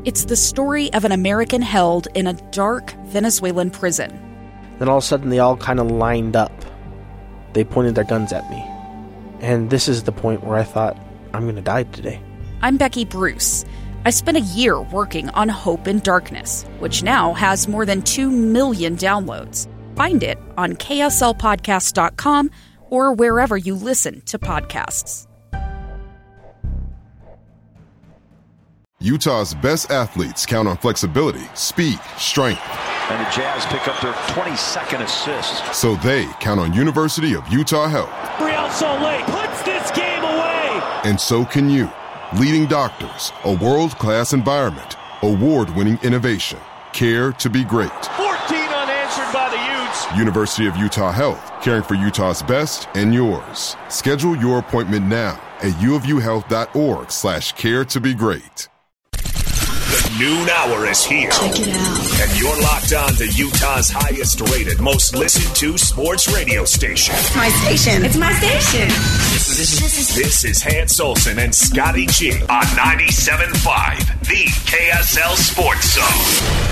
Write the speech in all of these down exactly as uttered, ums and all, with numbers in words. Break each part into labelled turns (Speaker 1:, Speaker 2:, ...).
Speaker 1: It's the story of an American held in a dark Venezuelan prison.
Speaker 2: Then all of a sudden they all kind of lined up. They pointed their guns at me. And this is the point where I thought, I'm going to die today.
Speaker 1: I'm Becky Bruce. I spent a year working on Hope in Darkness, which now has more than two million downloads. Find it on K S L podcast dot com or wherever you listen to podcasts.
Speaker 3: Utah's best athletes count on flexibility, speed, strength.
Speaker 4: And the Jazz pick up their twenty-second assist.
Speaker 3: So they count on University of Utah Health.
Speaker 5: Real Salt Lake puts this game away.
Speaker 3: And so can you. Leading doctors, a world-class environment, award-winning innovation, care to be great.
Speaker 5: fourteen unanswered by the Utes.
Speaker 3: University of Utah Health, caring for Utah's best and yours. Schedule your appointment now at uofuhealth.org slash care to be great.
Speaker 6: The noon hour is here.
Speaker 7: Check it out.
Speaker 6: And you're locked on to Utah's highest rated, most listened to sports radio station.
Speaker 7: It's my station. It's my station.
Speaker 6: This is, this is, this is Hans Olsen and Scotty G on ninety-seven point five, the K S L Sports Zone.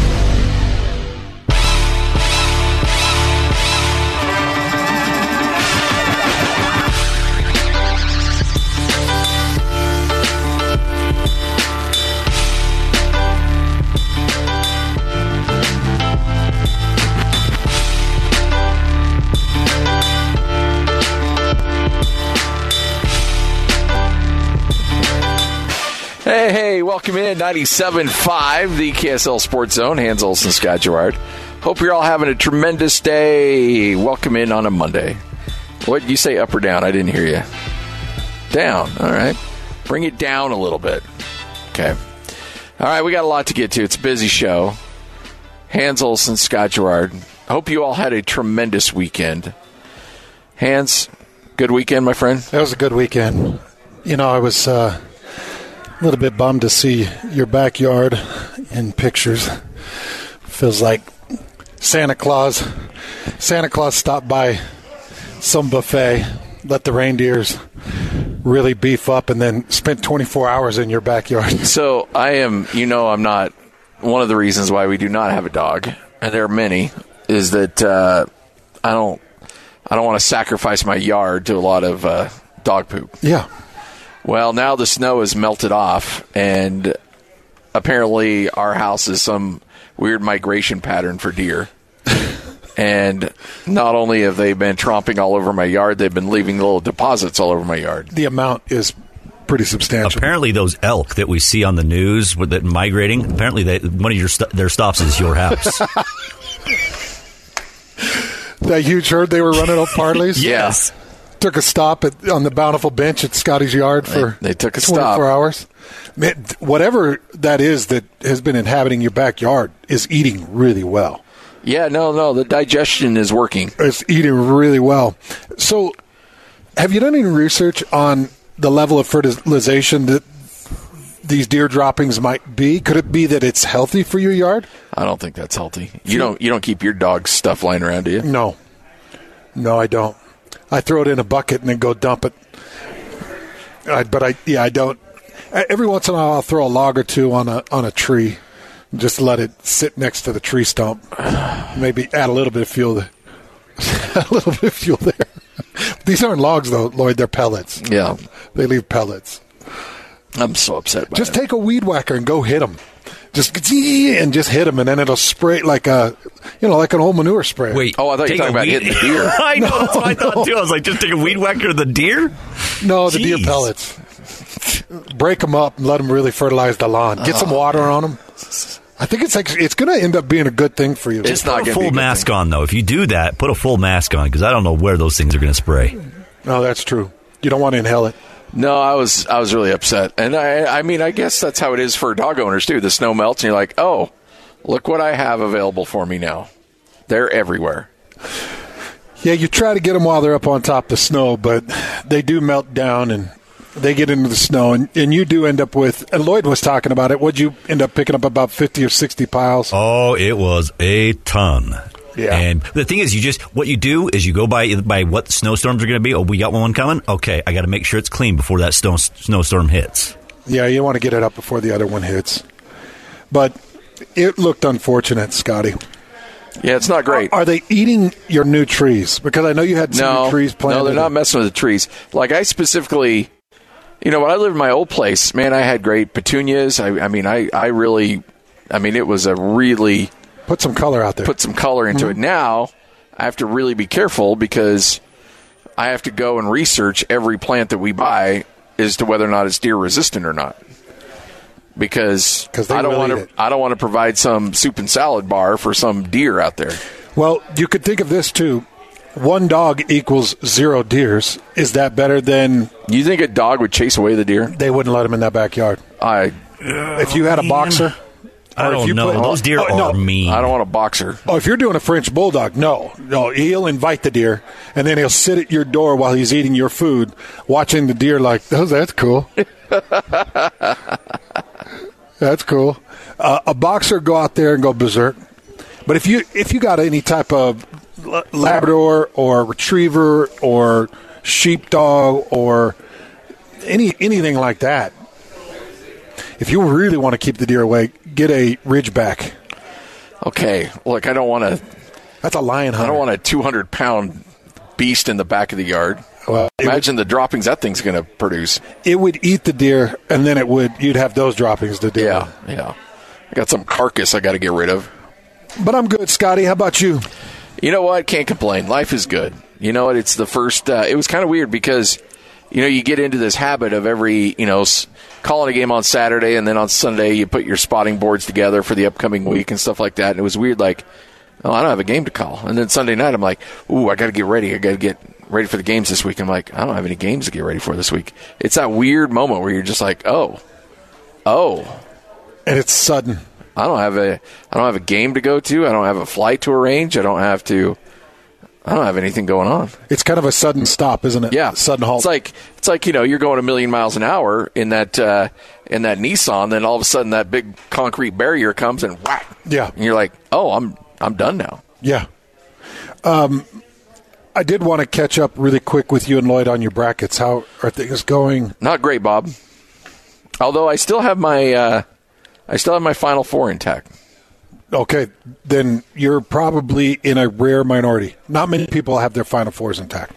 Speaker 8: Hey, hey, welcome in ninety-seven point five, the K S L Sports Zone. Hans Olsen, Scott Gerard. Hope you're all having a tremendous day. Welcome in on a Monday. What, you say up or down? I didn't hear you. Down, all right. Bring it down a little bit. Okay. All right, we got a lot to get to. It's a busy show. Hans Olsen, Scott Gerard. Hope you all had a tremendous weekend. Hans, good weekend, my friend?
Speaker 9: That was a good weekend. You know, I was... Uh a little bit bummed to see your backyard in pictures. Feels like Santa Claus. Santa Claus stopped by some buffet, let the reindeers really beef up, and then spent twenty-four hours in your backyard.
Speaker 8: So I am, you know, I'm not, one of the reasons why we do not have a dog, and there are many, is that uh, I don't, I don't want to sacrifice my yard to a lot of uh, dog poop.
Speaker 9: Yeah.
Speaker 8: Well, now the snow has melted off, and apparently our house is some weird migration pattern for deer. And not only have they been tromping all over my yard, they've been leaving little deposits all over my yard.
Speaker 9: The amount is pretty substantial.
Speaker 10: Apparently those elk that we see on the news with that migrating, apparently they, one of your st- their stops is your house.
Speaker 9: That huge herd they were running up Parley's?
Speaker 8: Yes.
Speaker 9: Took a stop at, on the Bountiful Bench at Scotty's yard for
Speaker 8: they, they took a
Speaker 9: twenty-four
Speaker 8: stop.
Speaker 9: hours. Man, whatever that is that has been inhabiting your backyard is eating really well.
Speaker 8: Yeah, no, no, the digestion is working.
Speaker 9: It's eating really well. So have you done any research on the level of fertilization that these deer droppings might be? Could it be that it's healthy for your yard?
Speaker 8: I don't think that's healthy. You don't you don't keep your dog's stuff lying around, do you?
Speaker 9: No. No, I don't. I throw it in a bucket and then go dump it. I, but I, yeah, I don't. Every once in a while, I'll throw a log or two on a on a tree, and just let it sit next to the tree stump. Maybe add a little bit of fuel, there. a little bit of fuel there. These aren't logs, though, Lloyd. They're pellets.
Speaker 8: Yeah,
Speaker 9: they leave pellets.
Speaker 8: I'm so upset by
Speaker 9: Just
Speaker 8: it.
Speaker 9: take a weed whacker and go hit them. Just and just hit them, and then it'll spray like a, you know, like an old manure spray.
Speaker 10: Wait,
Speaker 8: oh, I thought you were talking about
Speaker 10: weed-
Speaker 8: hitting the deer.
Speaker 10: I know,
Speaker 9: No,
Speaker 10: that's what I thought
Speaker 9: no.
Speaker 10: too. I was like, just take a weed whacker to the deer?
Speaker 9: No, the
Speaker 10: Jeez.
Speaker 9: deer pellets. Break them up and let them really fertilize the lawn. Get some water on them. I think it's like it's going to end up being a good thing for you.
Speaker 8: It's not
Speaker 10: Put a
Speaker 8: going to be
Speaker 10: full
Speaker 8: a good
Speaker 10: mask
Speaker 8: thing.
Speaker 10: on, though. If you do that, put a full mask on, because I don't know where those things are going to spray.
Speaker 9: No, that's true. You don't want to inhale it.
Speaker 8: No, I was I was really upset, and I I mean I guess that's how it is for dog owners too. The snow melts, and you're like, oh, look what I have available for me now. They're everywhere.
Speaker 9: Yeah, you try to get them while they're up on top of the snow, but they do melt down and they get into the snow, and, and you do end up with, and Lloyd was talking about it, would you end up picking up about fifty or sixty piles?
Speaker 10: Oh, it was a ton.
Speaker 9: Yeah.
Speaker 10: And the thing is, you just, what you do is you go by by what the snowstorms are going to be. Oh, we got one coming? Okay, I got to make sure it's clean before that snow, snowstorm hits.
Speaker 9: Yeah, you want to get it up before the other one hits. but it looked unfortunate, Scotty.
Speaker 8: Yeah, it's not great.
Speaker 9: Are, are they eating your new trees? Because I know you had some
Speaker 8: no,
Speaker 9: new trees planted.
Speaker 8: No, they're not messing with the trees. Like I specifically, you know, when I lived in my old place, man, I had great petunias. I, I mean, I, I really, I mean, it was a really
Speaker 9: put some color out there.
Speaker 8: Put some color into mm-hmm. it. Now I have to really be careful because I have to go and research every plant that we buy as to whether or not it's deer resistant or not. Because I don't want to. I don't want to provide some soup and salad bar for some deer out there.
Speaker 9: Well, you could think of this too. One dog equals zero deers. Is that better than?
Speaker 8: You think a dog would chase away the deer?
Speaker 9: They wouldn't let him in that backyard.
Speaker 8: I.
Speaker 9: If you had a boxer.
Speaker 10: I don't you know. Put, Those deer oh, are
Speaker 9: no.
Speaker 10: mean.
Speaker 8: I don't want a boxer.
Speaker 9: Oh, if you're doing a French bulldog, no, no. He'll invite the deer, and then he'll sit at your door while he's eating your food, watching the deer. Like, oh, that's cool. That's cool. Uh, a boxer go out there and go berserk. But if you if you got any type of Labrador or Retriever or Sheepdog or any anything like that, if you really want to keep the deer away, get a Ridgeback.
Speaker 8: Okay, look, I don't want to.
Speaker 9: That's a lion hunter.
Speaker 8: I don't want a two hundred pound beast in the back of the yard.
Speaker 9: Well,
Speaker 8: imagine would, the droppings that thing's going to produce.
Speaker 9: It would eat the deer, and then it would. You'd have those droppings to deal
Speaker 8: Yeah,
Speaker 9: with.
Speaker 8: yeah. I got some carcass I got to get rid of.
Speaker 9: But I'm good, Scotty. How about you?
Speaker 8: You know what? Can't complain. Life is good. You know what? It's the first. Uh, it was kind of weird because, you know, you get into this habit of every, you know, calling a game on Saturday, and then on Sunday you put your spotting boards together for the upcoming week and stuff like that. And it was weird, like, oh, I don't have a game to call. And then Sunday night I'm like, ooh, I got to get ready. I got to get ready for the games this week. And I'm like, I don't have any games to get ready for this week. It's that weird moment where you're just like, oh, oh.
Speaker 9: And it's sudden.
Speaker 8: I don't have a I don't have a game to go to. I don't have a flight to arrange. I don't have to I don't have anything going on.
Speaker 9: It's kind of a sudden stop, isn't it?
Speaker 8: Yeah,
Speaker 9: sudden halt.
Speaker 8: It's like it's like you know you're going a million miles an hour in that uh, in that Nissan. Then all of a sudden that big concrete barrier comes and whack.
Speaker 9: Yeah,
Speaker 8: and you're like, oh, I'm I'm done now.
Speaker 9: Yeah. Um, I did want to catch up really quick with you and Lloyd on your brackets. How are things going?
Speaker 8: Not great, Bob. Although I still have my uh, I still have my Final Four intact.
Speaker 9: Okay, then you're probably in a rare minority. Not many people have their Final Fours intact.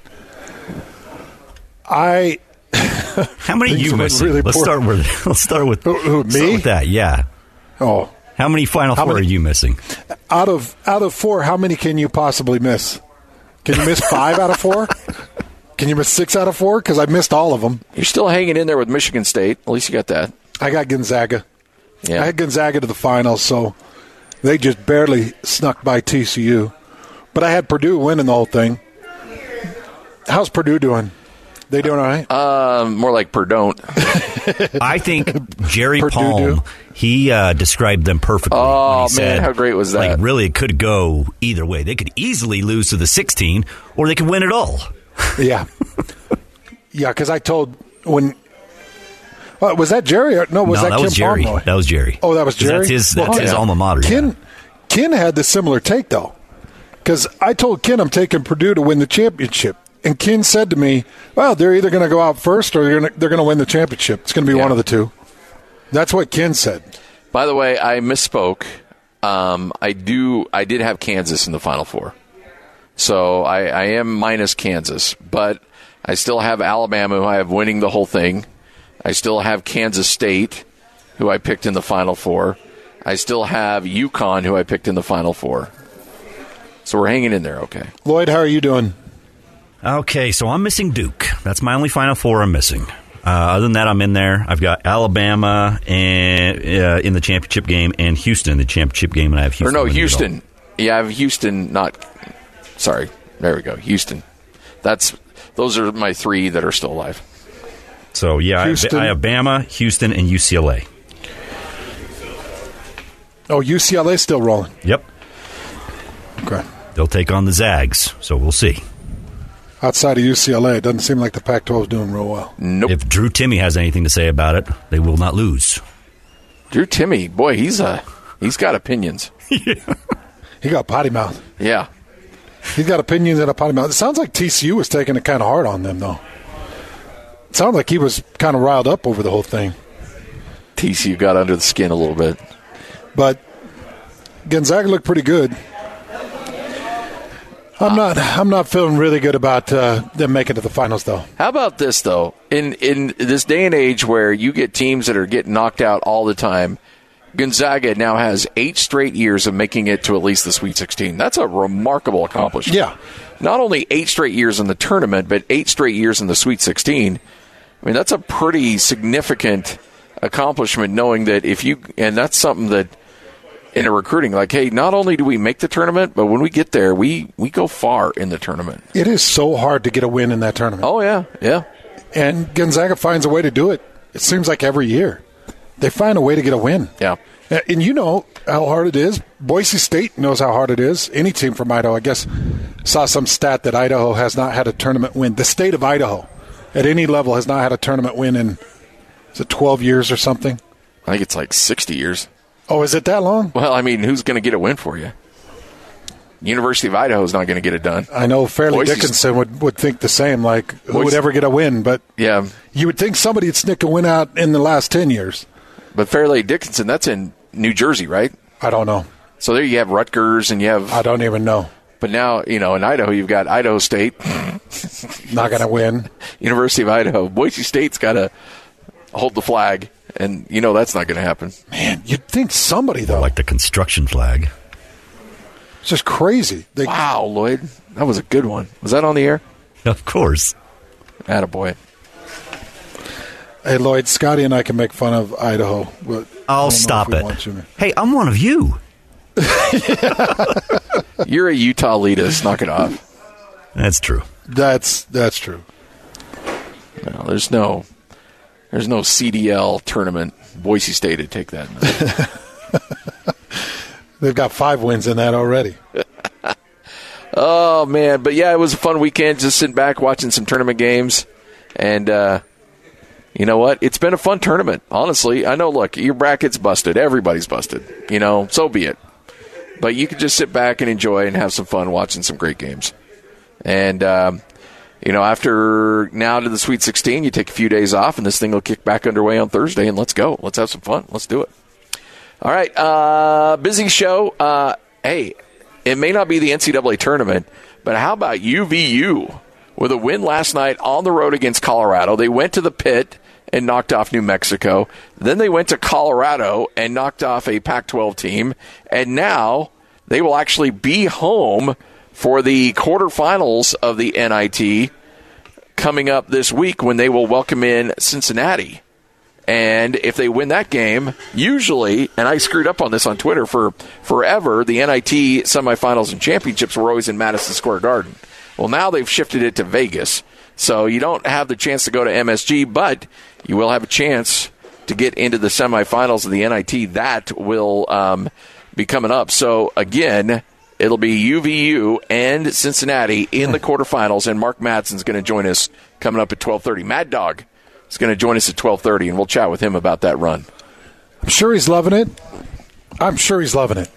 Speaker 9: I.
Speaker 10: How many are you missing? Really let's poor. start with let's start with
Speaker 9: who, who, me.
Speaker 10: Start with that, yeah.
Speaker 9: Oh,
Speaker 10: how many Final how Four many, are you missing?
Speaker 9: Out of out of four, how many can you possibly miss? Can you miss five out of four? Can you miss six out of four? Because I missed all of them.
Speaker 8: You're still hanging in there with Michigan State. At least you got that.
Speaker 9: I got Gonzaga.
Speaker 8: Yeah.
Speaker 9: I had Gonzaga to the finals, so they just barely snuck by T C U. But I had Purdue winning the whole thing. How's Purdue doing? They doing all right?
Speaker 8: Um, more like Purdue.
Speaker 10: I think Jerry
Speaker 9: Purdue
Speaker 10: Palm,
Speaker 9: do?
Speaker 10: he uh, described them perfectly.
Speaker 8: Oh, man,
Speaker 10: said,
Speaker 8: how great was that?
Speaker 10: Like, really, it could go either way. They could easily lose to the sixteen, or they could win it all.
Speaker 9: Yeah. Yeah, because I told when uh, – was that Jerry? Or, no, was
Speaker 10: no,
Speaker 9: that,
Speaker 10: that
Speaker 9: Kim
Speaker 10: was Jerry.
Speaker 9: Pomeroy?
Speaker 10: That was Jerry.
Speaker 9: Oh, that was Jerry?
Speaker 10: That's his, that's
Speaker 9: well,
Speaker 10: his
Speaker 9: yeah.
Speaker 10: alma mater.
Speaker 9: Ken,
Speaker 10: yeah.
Speaker 9: Ken had the similar take, though, because I told Ken I'm taking Purdue to win the championship. And Ken said to me, well, they're either going to go out first or they're going to, they're going to win the championship. It's going to be
Speaker 8: yeah.
Speaker 9: one of the two. That's what Ken said.
Speaker 8: By the way, I misspoke. Um, I do. I did have Kansas in the Final Four. So I, I am minus Kansas. But I still have Alabama, who I have winning the whole thing. I still have Kansas State, who I picked in the Final Four. I still have UConn, who I picked in the Final Four. So we're hanging in there okay.
Speaker 9: Lloyd, how are you doing?
Speaker 10: Okay, so I'm missing Duke. That's my only Final Four I'm missing. Uh, other than that, I'm in there. I've got Alabama and, uh, in the championship game and Houston in the championship game, and I have Houston.
Speaker 8: Or no, Houston. Yeah, I have Houston. Not sorry. There we go. Houston. That's those are my three that are still alive.
Speaker 10: So yeah, Houston. I have Bama, Houston, and U C L A.
Speaker 9: Oh, U C L A still rolling.
Speaker 10: Yep.
Speaker 9: Okay.
Speaker 10: They'll take on the Zags, so we'll see.
Speaker 9: Outside of U C L A, it doesn't seem like the Pac twelve is doing real well.
Speaker 8: Nope.
Speaker 10: If Drew Timme has anything to say about it, they will not lose.
Speaker 8: Drew Timme, boy, he's uh, he's got opinions.
Speaker 10: Yeah.
Speaker 9: He got potty mouth.
Speaker 8: Yeah.
Speaker 9: He's got opinions and a potty mouth. It sounds like T C U was taking it kind of hard on them, though. It sounded like he was kind of riled up over the whole thing.
Speaker 8: T C U got under the skin a little bit.
Speaker 9: But Gonzaga looked pretty good. I'm not. I'm not feeling really good about uh, them making it to the finals, though.
Speaker 8: How about this, though? In in this day and age where you get teams that are getting knocked out all the time, Gonzaga now has eight straight years of making it to at least the Sweet sixteen. That's a remarkable accomplishment.
Speaker 9: Yeah.
Speaker 8: Not only eight straight years in the tournament, but eight straight years in the Sweet sixteen. I mean, that's a pretty significant accomplishment, knowing that if you – and that's something that – in a recruiting, like, hey, not only do we make the tournament, but when we get there, we, we go far in the tournament.
Speaker 9: It is so hard to get a win in that tournament.
Speaker 8: Oh, yeah, yeah.
Speaker 9: And Gonzaga finds a way to do it. It seems like every year. They find a way to get a win.
Speaker 8: Yeah.
Speaker 9: And you know how hard it is. Boise State knows how hard it is. Any team from Idaho, I guess, saw some stat that Idaho has not had a tournament win. The state of Idaho, at any level, has not had a tournament win in, is it twelve years or something?
Speaker 8: I think it's like sixty years.
Speaker 9: Oh, is it that long?
Speaker 8: Well, I mean, who's going to get a win for you? University of Idaho is not going to get it done.
Speaker 9: I know Fairleigh
Speaker 8: Boise's,
Speaker 9: Dickinson would, would think the same, like, who
Speaker 8: Boise,
Speaker 9: would ever get a win? But
Speaker 8: yeah,
Speaker 9: you would think somebody would snick a win out in the last ten years.
Speaker 8: But Fairleigh Dickinson, that's in New Jersey, right?
Speaker 9: I don't know.
Speaker 8: So there you have Rutgers and you have...
Speaker 9: I don't even know.
Speaker 8: But now, you know, in Idaho, you've got Idaho State.
Speaker 9: Not going to win.
Speaker 8: University of Idaho. Boise State's got to hold the flag. And, you know, that's not going to happen.
Speaker 9: Man, you'd think somebody, though.
Speaker 10: Like the construction flag.
Speaker 9: It's just crazy.
Speaker 8: They, wow, Lloyd. That was a good one. Was that on the air?
Speaker 10: Of course.
Speaker 8: Attaboy.
Speaker 9: Hey, Lloyd, Scotty and I can make fun of Idaho. But
Speaker 10: oh, stop it. Hey, I'm one of you.
Speaker 8: You're a Utah elitist. Knock it off.
Speaker 10: That's true.
Speaker 9: That's that's true.
Speaker 8: No, there's no... There's no C D L tournament. Boise State would take that.
Speaker 9: They've got five wins in that already.
Speaker 8: Oh, man. But, yeah, it was a fun weekend just sitting back watching some tournament games. And, uh, you know what? It's been a fun tournament, honestly. I know, look, your bracket's busted. Everybody's busted. You know, so be it. But you can just sit back and enjoy and have some fun watching some great games. And, um, You know, after now to the Sweet sixteen, you take a few days off, and this thing will kick back underway on Thursday, and let's go. Let's have some fun. Let's do it. All right, uh, busy show. Uh, hey, it may not be the N C double A tournament, but how about U V U with a win last night on the road against Colorado? They went to the pit and knocked off New Mexico. Then they went to Colorado and knocked off a Pac twelve team, and now they will actually be home for the quarterfinals of the N I T coming up this week when they will welcome in Cincinnati. And if they win that game, usually, and I screwed up on this on Twitter for forever, the N I T semifinals and championships were always in Madison Square Garden. Well, now they've shifted it to Vegas. So you don't have the chance to go to M S G, but you will have a chance to get into the semifinals of the N I T. That will um, be coming up. So, again, it'll be U V U and Cincinnati in the quarterfinals, and Mark Madsen's going to join us coming up at twelve thirty. Mad Dog is going to join us at twelve thirty, and we'll chat with him about that run.
Speaker 9: I'm sure he's loving it. I'm sure he's loving it.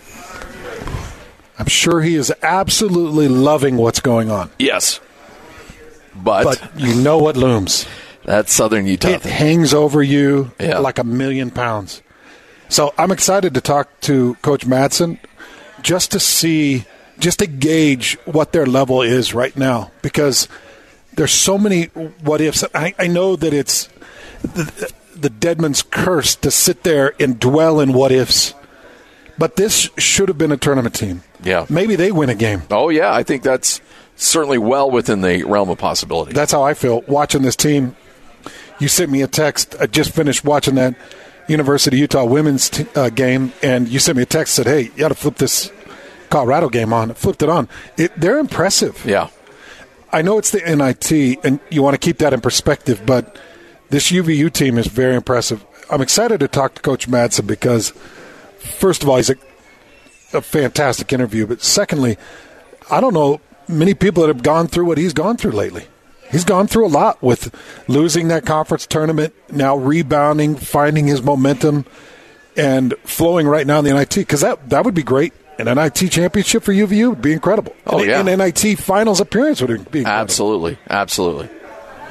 Speaker 9: I'm sure he is absolutely loving what's going on.
Speaker 8: Yes. But,
Speaker 9: but you know what looms.
Speaker 8: That's Southern Utah.
Speaker 9: It hangs over you
Speaker 8: yeah.
Speaker 9: like a million pounds. So I'm excited to talk to Coach Madsen just to see, just to gauge what their level is right now, because there's so many what ifs. I, I know that it's the, the Deadman's curse to sit there and dwell in what ifs, but this should have been a tournament team.
Speaker 8: Yeah.
Speaker 9: Maybe they win a game.
Speaker 8: Oh, yeah. I think that's certainly well within the realm of possibility.
Speaker 9: That's how I feel watching this team. You sent me a text. I just finished watching that University of Utah women's t- uh, game, and you sent me a text that said, hey, you got to flip this Colorado game on. I flipped it on. It, they're impressive.
Speaker 8: Yeah.
Speaker 9: I know it's the N I T, and you want to keep that in perspective, but this U V U team is very impressive. I'm excited to talk to Coach Madsen because, first of all, he's a, a fantastic interview, but secondly, I don't know many people that have gone through what he's gone through lately. He's gone through a lot with losing that conference tournament, now rebounding, finding his momentum, and flowing right now in the N I T, because that, that would be great. An N I T championship for U V U would be incredible.
Speaker 8: Oh,
Speaker 9: an,
Speaker 8: yeah.
Speaker 9: An N I T finals appearance would be incredible.
Speaker 8: Absolutely. Absolutely.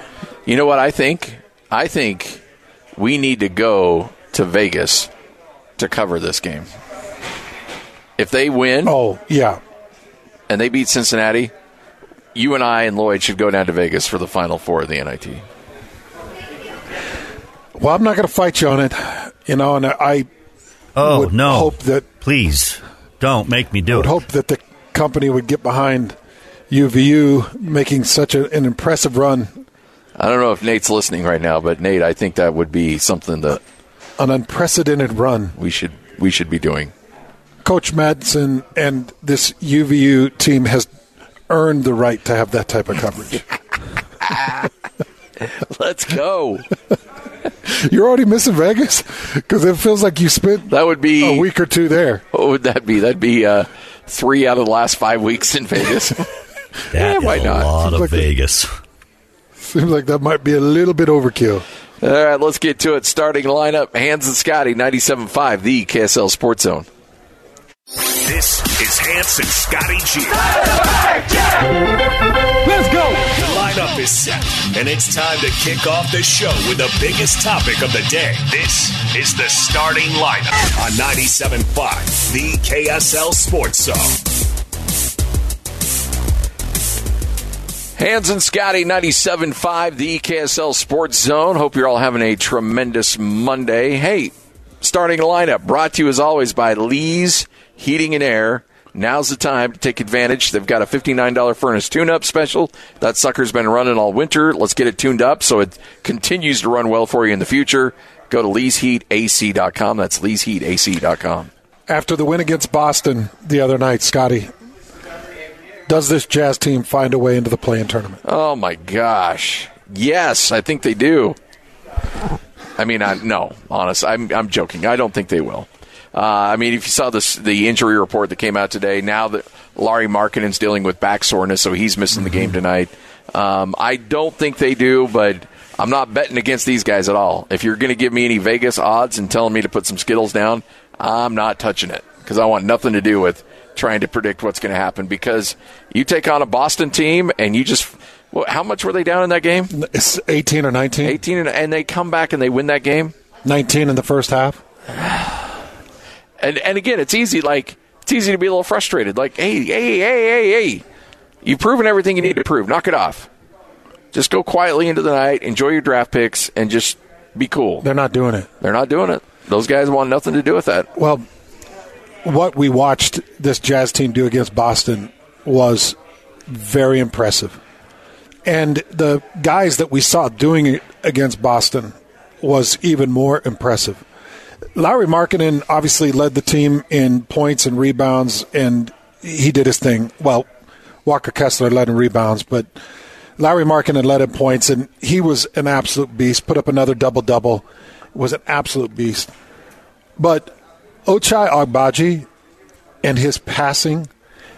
Speaker 8: You know what I think? I think we need to go to Vegas to cover this game. If they win,
Speaker 9: oh yeah,
Speaker 8: and they beat Cincinnati, you and I and Lloyd should go down to Vegas for the Final Four of the N I T.
Speaker 9: Well, I'm not going to fight you on it, you know, and I
Speaker 10: oh,
Speaker 9: would
Speaker 10: no.
Speaker 9: hope that...
Speaker 10: Please, don't make me do
Speaker 9: I would
Speaker 10: it.
Speaker 9: hope that the company would get behind U V U making such a, an impressive run.
Speaker 8: I don't know if Nate's listening right now, but Nate, I think that would be something that...
Speaker 9: An unprecedented run.
Speaker 8: We should we should be doing.
Speaker 9: Coach Madsen and this U V U team has earned the right to have that type of coverage.
Speaker 8: Let's go.
Speaker 9: You're already missing Vegas? Because it feels like you spent
Speaker 8: that would be
Speaker 9: a week or two there.
Speaker 8: What would that be? That'd be uh, three out of the last five weeks in Vegas.
Speaker 10: That
Speaker 8: yeah,
Speaker 10: is
Speaker 8: why
Speaker 10: a
Speaker 8: not?
Speaker 10: lot of
Speaker 9: like
Speaker 10: Vegas.
Speaker 9: The, seems like that might be a little bit overkill.
Speaker 8: All right, let's get to it. Starting lineup, Hans and Scotty, ninety-seven point five, the K S L Sports Zone.
Speaker 6: This is Hans and Scotty G.
Speaker 5: Let's go.
Speaker 6: The lineup is set, and it's time to kick off the show with the biggest topic of the day. This is the starting lineup on ninety-seven point five, the K S L Sports Zone.
Speaker 8: Hans and Scotty, ninety-seven point five, the K S L Sports Zone. Hope you're all having a tremendous Monday. Hey, starting lineup brought to you as always by Lee's Heating and Air. Now's the time to take advantage. They've got a fifty-nine dollars furnace tune-up special. That sucker's been running all winter. Let's get it tuned up so it continues to run well for you in the future. Go to lees heat a c dot com. That's lees heat a c dot com.
Speaker 9: After the win against Boston the other night, Scotty, does this Jazz team find a way into the play-in tournament?
Speaker 8: Oh, my gosh. Yes, I think they do. I mean, I, no, honest. I'm, I'm joking. I don't think they will. Uh, I mean, if you saw this, the injury report that came out today, now that Lauri Markkanen's dealing with back soreness, so he's missing the game tonight. Um, I don't think they do, but I'm not betting against these guys at all. If you're going to give me any Vegas odds and telling me to put some Skittles down, I'm not touching it because I want nothing to do with trying to predict what's going to happen because you take on a Boston team and you just well, – how much were they down in that game?
Speaker 9: It's eighteen or nineteen.
Speaker 8: eighteen, and, and they come back and they win that game?
Speaker 9: nineteen in the first half.
Speaker 8: And and again, it's easy. Like it's easy to be a little frustrated. Like, hey, hey, hey, hey, hey, you've proven everything you need to prove. Knock it off. Just go quietly into the night, enjoy your draft picks, and just be cool.
Speaker 9: They're not doing it.
Speaker 8: They're not doing it. Those guys want nothing to do with that.
Speaker 9: Well, what we watched this Jazz team do against Boston was very impressive, and the guys that we saw doing it against Boston was even more impressive. Lauri Markkanen obviously led the team in points and rebounds, and he did his thing. Well, Walker Kessler led in rebounds, but Lauri Markkanen led in points, and he was an absolute beast, put up another double-double, was an absolute beast. But Ochai Agbaji and his passing,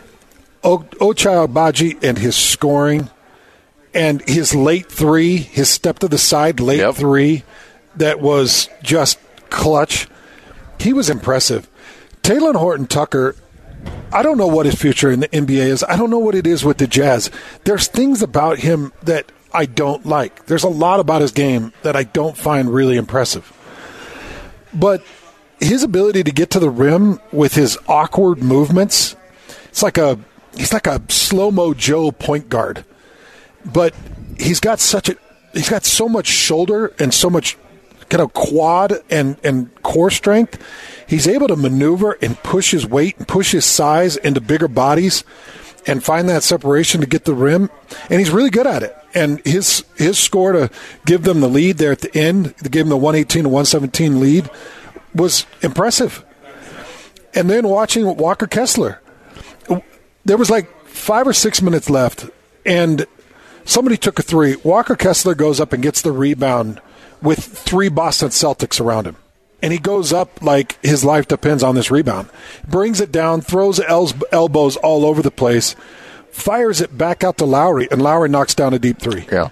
Speaker 9: o- Ochai Agbaji and his scoring, and his late three, his step to the side late yep. three, that was just clutch. He was impressive. Talen Horton-Tucker, I don't know what his future in the N B A is. I don't know what it is with the Jazz. There's things about him that I don't like. There's a lot about his game that I don't find really impressive. But his ability to get to the rim with his awkward movements, it's like a he's like a slow-mo Joe point guard. But he's got such a he's got so much shoulder and so much kind of quad and, and core strength. He's able to maneuver and push his weight and push his size into bigger bodies and find that separation to get the rim. And he's really good at it. And his his score to give them the lead there at the end, to give them the one eighteen to one seventeen lead, was impressive. And then watching Walker Kessler, there was like five or six minutes left, and somebody took a three. Walker Kessler goes up and gets the rebound with three Boston Celtics around him. And he goes up like his life depends on this rebound. Brings it down, throws el- elbows all over the place, fires it back out to Lowry, and Lowry knocks down a deep three.
Speaker 8: Yeah.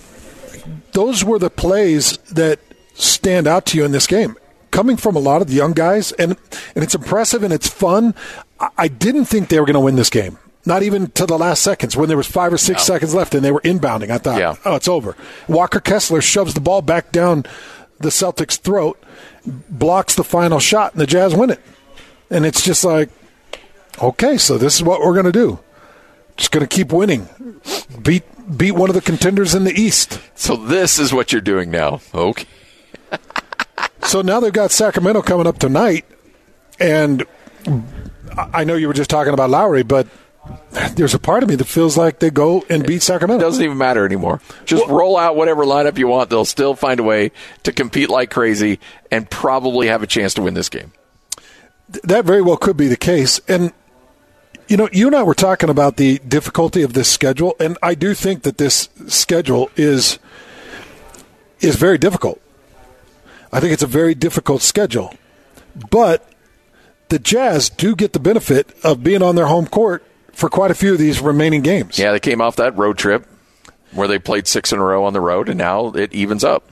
Speaker 9: Those were the plays that stand out to you in this game. Coming from a lot of the young guys, and, and it's impressive and it's fun. I, I didn't think they were going to win this game. Not even to the last seconds when there was five or six no. seconds left and they were inbounding. I thought, yeah. oh, it's over. Walker Kessler shoves the ball back down the Celtics' throat, blocks the final shot, and the Jazz win it. And it's just like, okay, so this is what we're going to do. Just going to keep winning. Beat beat one of the contenders in the East.
Speaker 8: So this is what you're doing now. Okay.
Speaker 9: So now they've got Sacramento coming up tonight, and I know you were just talking about Lowry, but there's a part of me that feels like they go and beat Sacramento.
Speaker 8: It doesn't even matter anymore. Just well, roll out whatever lineup you want. They'll still find a way to compete like crazy and probably have a chance to win this game.
Speaker 9: That very well could be the case. And, you know, you and I were talking about the difficulty of this schedule, and I do think that this schedule is is very difficult. I think it's a very difficult schedule. But the Jazz do get the benefit of being on their home court for quite a few of these remaining games.
Speaker 8: Yeah, they came off that road trip where they played six in a row on the road, and now it evens up.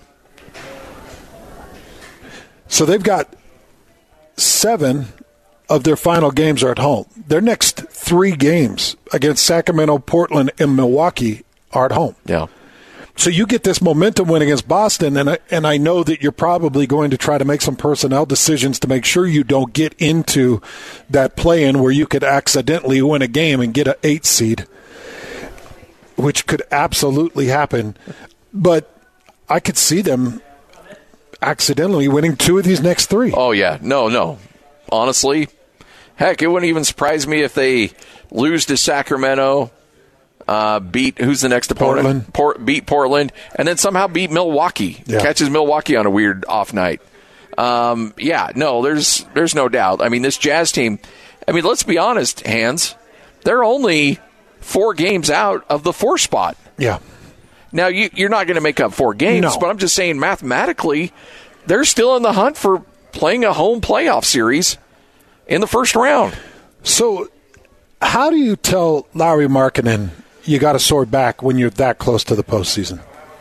Speaker 9: So they've got seven of their final games are at home. Their next three games against Sacramento, Portland, and Milwaukee are at home.
Speaker 8: Yeah.
Speaker 9: So you get this momentum win against Boston, and I, and I know that you're probably going to try to make some personnel decisions to make sure you don't get into that play-in where you could accidentally win a game and get an eight seed, which could absolutely happen. But I could see them accidentally winning two of these next three.
Speaker 8: Oh, yeah. No, no. Honestly, heck, it wouldn't even surprise me if they lose to Sacramento, Uh, beat who's the next opponent?
Speaker 9: Portland.
Speaker 8: Port, beat Portland, and then somehow beat Milwaukee.
Speaker 9: Yeah.
Speaker 8: Catches Milwaukee on a weird off night. Um, yeah, no, there's there's no doubt. I mean, this Jazz team. I mean, let's be honest, Hans. They're only four games out of the four spot.
Speaker 9: Yeah.
Speaker 8: Now you, you're not going to make up four games,
Speaker 9: no.
Speaker 8: but I'm just saying mathematically, they're still in the hunt for playing a home playoff series in the first round.
Speaker 9: So, how do you tell Lauri Markkanen you got to soar back when you're that close to the postseason?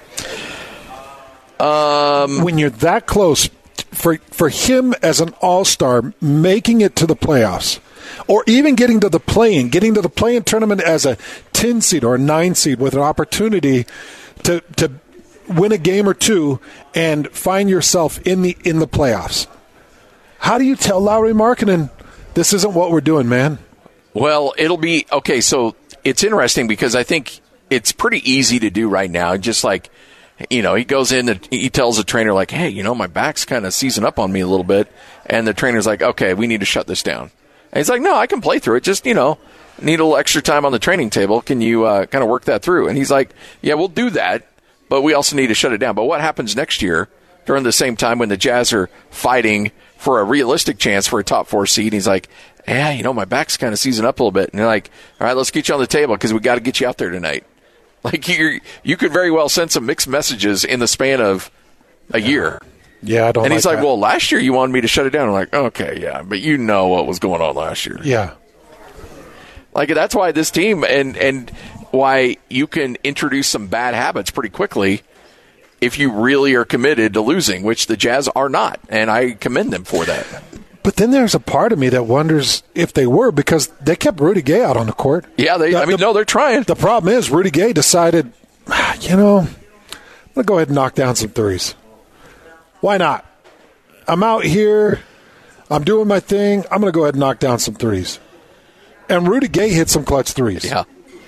Speaker 8: Um,
Speaker 9: when you're that close, for for him as an all-star, making it to the playoffs, or even getting to the play-in, getting to the play-in tournament as a ten seed or a nine seed with an opportunity to to win a game or two and find yourself in the in the playoffs. How do you tell Lauri Markkanen, this isn't what we're doing, man?
Speaker 8: Well, it'll be okay. So. It's interesting because I think it's pretty easy to do right now. Just like, you know, he goes in and he tells the trainer, like, hey, you know, my back's kind of seizing up on me a little bit. And the trainer's like, okay, we need to shut this down. And he's like, no, I can play through it. Just, you know, need a little extra time on the training table. Can you uh, kind of work that through? And he's like, yeah, we'll do that, but we also need to shut it down. But what happens next year during the same time when the Jazz are fighting for a realistic chance for a top four seed? He's like, yeah, you know, my back's kind of seizing up a little bit. And they're like, all right, let's get you on the table because we got to get you out there tonight. Like, you you could very well send some mixed messages in the span of a year.
Speaker 9: Yeah, I don't
Speaker 8: And
Speaker 9: like
Speaker 8: he's like,
Speaker 9: that.
Speaker 8: well, last year you wanted me to shut it down. I'm like, okay, yeah, but you know what was going on last year.
Speaker 9: Yeah.
Speaker 8: Like, that's why this team and, and why you can introduce some bad habits pretty quickly if you really are committed to losing, which the Jazz are not. And I commend them for that.
Speaker 9: But then there's a part of me that wonders if they were, because they kept Rudy Gay out on the court.
Speaker 8: Yeah, they.
Speaker 9: The,
Speaker 8: I mean,
Speaker 9: the,
Speaker 8: no, they're trying.
Speaker 9: The problem is Rudy Gay decided, you know, I'm going to go ahead and knock down some threes. Why not? I'm out here. I'm doing my thing. I'm going to go ahead and knock down some threes. And Rudy Gay hit some clutch threes.
Speaker 8: Yeah.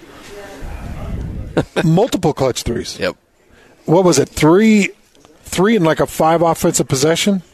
Speaker 9: Multiple clutch threes.
Speaker 8: Yep.
Speaker 9: What was it? Three, three in like a five offensive possession?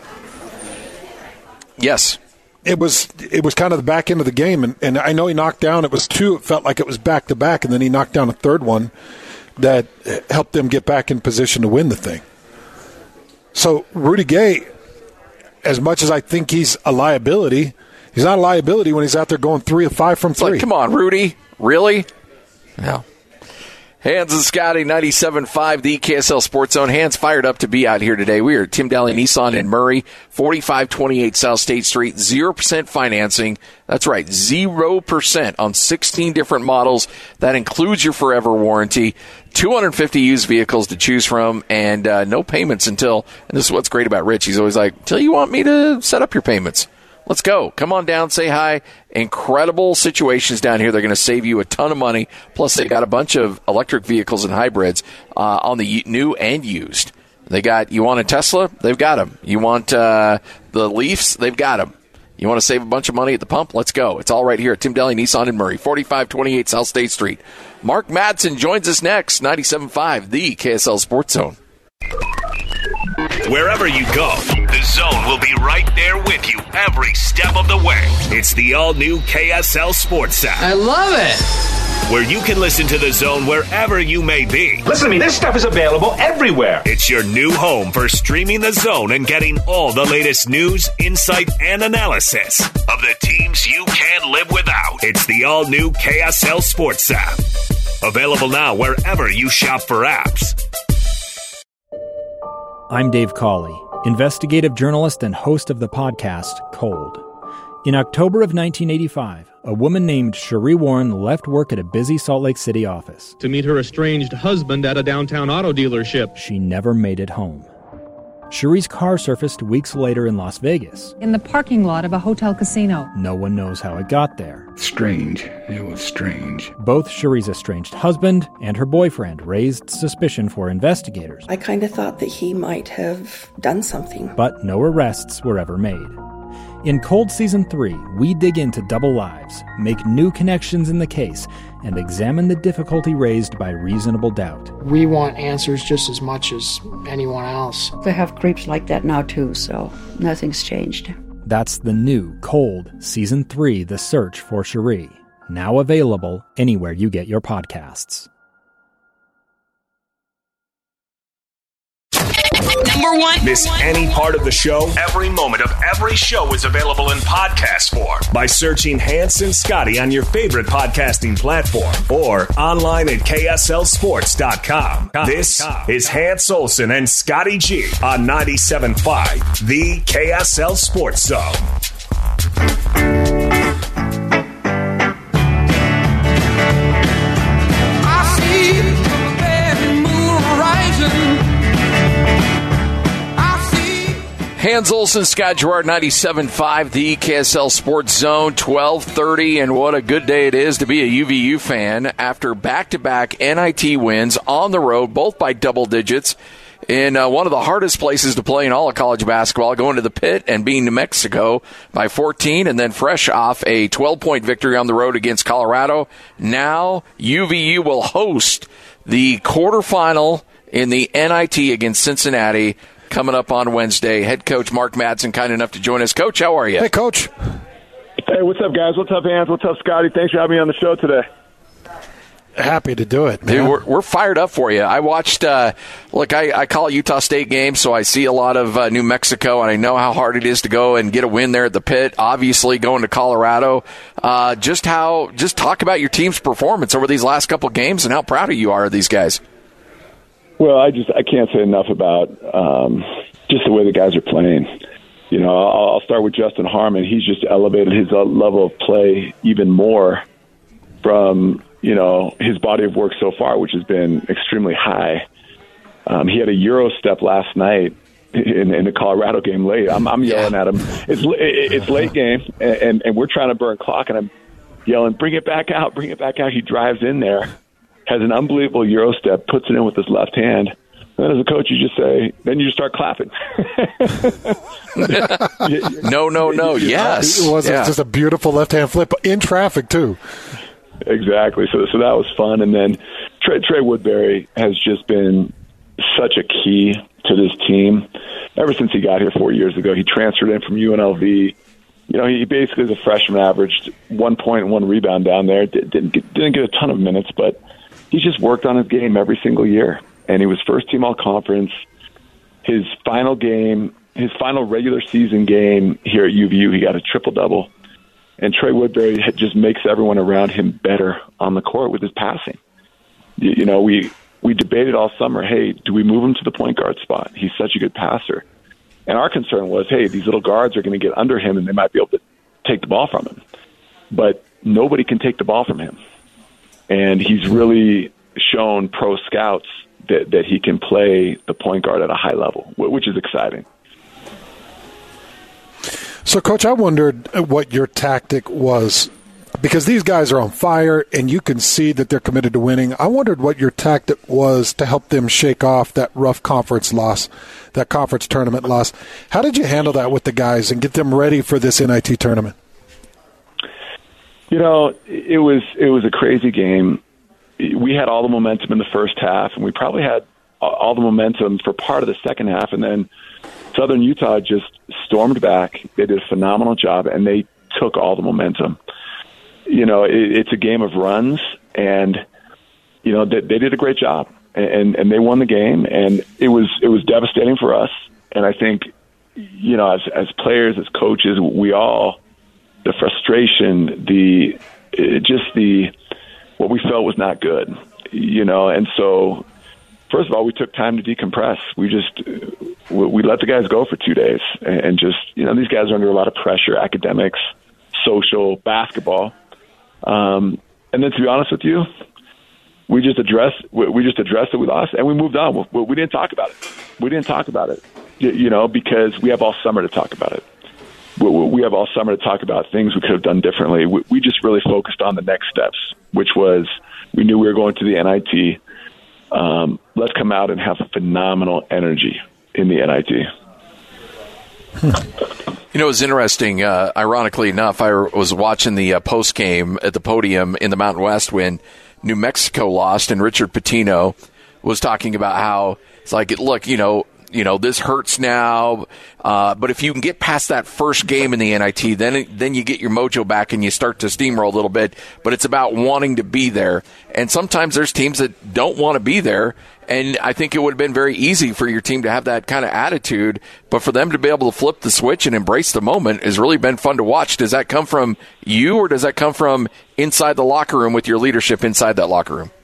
Speaker 8: Yes.
Speaker 9: It was it was kind of the back end of the game, and, and I know he knocked down, it was two, it felt like it was back-to-back, and then he knocked down a third one that helped them get back in position to win the thing. So Rudy Gay, as much as I think he's a liability, he's not a liability when he's out there going three of five from three.
Speaker 8: Like, come on, Rudy. Really? No. Hans and Scotty, ninety-seven point five, the K S L Sports Zone. Hans fired up to be out here today. We are at Tim Daly Nissan in Murray, forty-five twenty-eight South State Street, zero percent financing. That's right, zero percent on sixteen different models. That includes your forever warranty, two hundred fifty used vehicles to choose from, and uh, no payments until, and this is what's great about Rich, he's always like, till you want me to set up your payments. Let's go. Come on down, say hi. Incredible situations down here. They're going to save you a ton of money. Plus, they got a bunch of electric vehicles and hybrids uh, on the new and used. They got, you want a Tesla? They've got them. You want uh, the Leafs? They've got them. You want to save a bunch of money at the pump? Let's go. It's all right here at Tim Daly Nissan in Murray, forty-five twenty-eight South State Street. Mark Madsen joins us next, ninety-seven point five, the K S L Sports Zone.
Speaker 6: Wherever you go, the Zone will be right there with you every step of the way. It's the all-new K S L Sports app.
Speaker 11: I love it.
Speaker 6: Where you can listen to the Zone wherever you may be.
Speaker 5: Listen to me, this stuff is available everywhere.
Speaker 6: It's your new home for streaming the Zone and getting all the latest news, insight, and analysis of the teams you can't live without. It's the all-new K S L Sports app. Available now wherever you shop for apps.
Speaker 12: I'm Dave Cawley, investigative journalist and host of the podcast Cold. In October of nineteen eighty-five, a woman named Cherie Warren left work at a busy Salt Lake City office
Speaker 13: to meet her estranged husband at a downtown auto dealership.
Speaker 12: She never made it home. Cherie's car surfaced weeks later in Las Vegas,
Speaker 14: in the parking lot of a hotel casino.
Speaker 12: No one knows how it got there.
Speaker 15: Strange. It was strange.
Speaker 12: Both Cherie's estranged husband and her boyfriend raised suspicion for investigators.
Speaker 16: I kind of thought that he might have done something.
Speaker 12: But no arrests were ever made. In Cold Season three, we dig into double lives, make new connections in the case, and examine the difficulty raised by reasonable doubt.
Speaker 17: We want answers just as much as anyone else.
Speaker 18: They have creeps like that now too, so nothing's changed.
Speaker 12: That's the new Cold Season three, The Search for Cherie, now available anywhere you get your podcasts.
Speaker 6: Number one. Miss any part of the show? Every moment of every show is available in podcast form by searching Hans and Scotty on your favorite podcasting platform or online at K S L sports dot com. This is Hans Olsen and Scotty G on ninety-seven point five, the K S L Sports Zone.
Speaker 11: I see the bad moon rising.
Speaker 8: Hans Olsen, Scott Gerard, ninety-seven point five, the K S L Sports Zone, twelve thirty, and what a good day it is to be a U V U fan after back-to-back N I T wins on the road, both by double digits, in uh, one of the hardest places to play in all of college basketball, going to the Pit and beating New Mexico by fourteen, and then fresh off a twelve-point victory on the road against Colorado. Now U V U will host the quarterfinal in the N I T against Cincinnati coming up on Wednesday. Head coach Mark Madsen, kind enough to join us. Coach, how are you?
Speaker 9: Hey, Coach.
Speaker 19: Hey, what's up, guys? What's up, Hans? What's up, Scotty? Thanks for having me on the show today.
Speaker 9: Happy to do it, man.
Speaker 8: Dude, we're, we're fired up for you. I watched, uh, look, I, I call Utah State games, so I see a lot of uh, New Mexico, and I know how hard it is to go and get a win there at the Pit. Obviously, going to Colorado. Uh, just how, just talk about your team's performance over these last couple games and how proud of you are of these guys.
Speaker 19: Well, I just I can't say enough about um, just the way the guys are playing. You know, I'll, I'll start with Justin Harmon. He's just elevated his uh, level of play even more from, you know, his body of work so far, which has been extremely high. Um, he had a Euro step last night in, in the Colorado game late. I'm, I'm yelling at him. It's it's late game, and, and we're trying to burn clock, and I'm yelling, bring it back out, bring it back out. He drives in there, has an unbelievable Euro step, puts it in with his left hand. And then as a coach, you just say, then you just start clapping.
Speaker 8: no, no, no, yes.
Speaker 9: It was
Speaker 8: yeah.
Speaker 9: just a beautiful left-hand flip in traffic, too.
Speaker 19: Exactly. So so that was fun. And then Trey, Trey Woodbury has just been such a key to this team. Ever since he got here four years ago, he transferred in from U N L V. You know, he basically, as a freshman, averaged one point and one rebound down there. Didn't get, didn't get a ton of minutes, but he just worked on his game every single year. And he was first team all conference. His final game, his final regular season game here at U V U, he got a triple double. And Trey Woodbury just makes everyone around him better on the court with his passing. You, you know, we we debated all summer, hey, do we move him to the point guard spot? He's such a good passer. And our concern was, hey, these little guards are going to get under him and they might be able to take the ball from him. But nobody can take the ball from him. And he's really shown pro scouts that, that he can play the point guard at a high level, which is exciting.
Speaker 9: So, Coach, I wondered what your tactic was because these guys are on fire, and you can see that they're committed to winning. I wondered what your tactic was to help them shake off that rough conference loss, that conference tournament loss. How did you handle that with the guys and get them ready for this N I T tournament?
Speaker 19: You know, it was it was a crazy game. We had all the momentum in the first half, and we probably had all the momentum for part of the second half, and then Southern Utah just stormed back. They did a phenomenal job, and they took all the momentum. You know, it, it's a game of runs, and you know they, they did a great job, and and they won the game, and it was it was devastating for us. And I think, you know, as as players, as coaches, we all, the frustration, the it, just the what we felt was not good, you know, and so. First of all, we took time to decompress. We just we let the guys go for two days, and just, you know, these guys are under a lot of pressure: academics, social, basketball. Um, and then, to be honest with you, we just addressed we just addressed that we lost, and we moved on. We, we didn't talk about it. We didn't talk about it, you know, because we have all summer to talk about it. We, we have all summer to talk about things we could have done differently. We, we just really focused on the next steps, which was we knew we were going to the N I T. Um, let's come out and have phenomenal energy in the N I T.
Speaker 8: You know, it was interesting. Uh, ironically enough, I was watching the uh, post game at the podium in the Mountain West when New Mexico lost, and Richard Pitino was talking about how it's like, look, you know, you know, this hurts now, uh, but if you can get past that first game in the N I T, then then you get your mojo back and you start to steamroll a little bit. But it's about wanting to be there, and sometimes there's teams that don't want to be there. And I think it would have been very easy for your team to have that kind of attitude, but for them to be able to flip the switch and embrace the moment has really been fun to watch. Does that come from you, or does that come from inside the locker room with your leadership inside that locker room?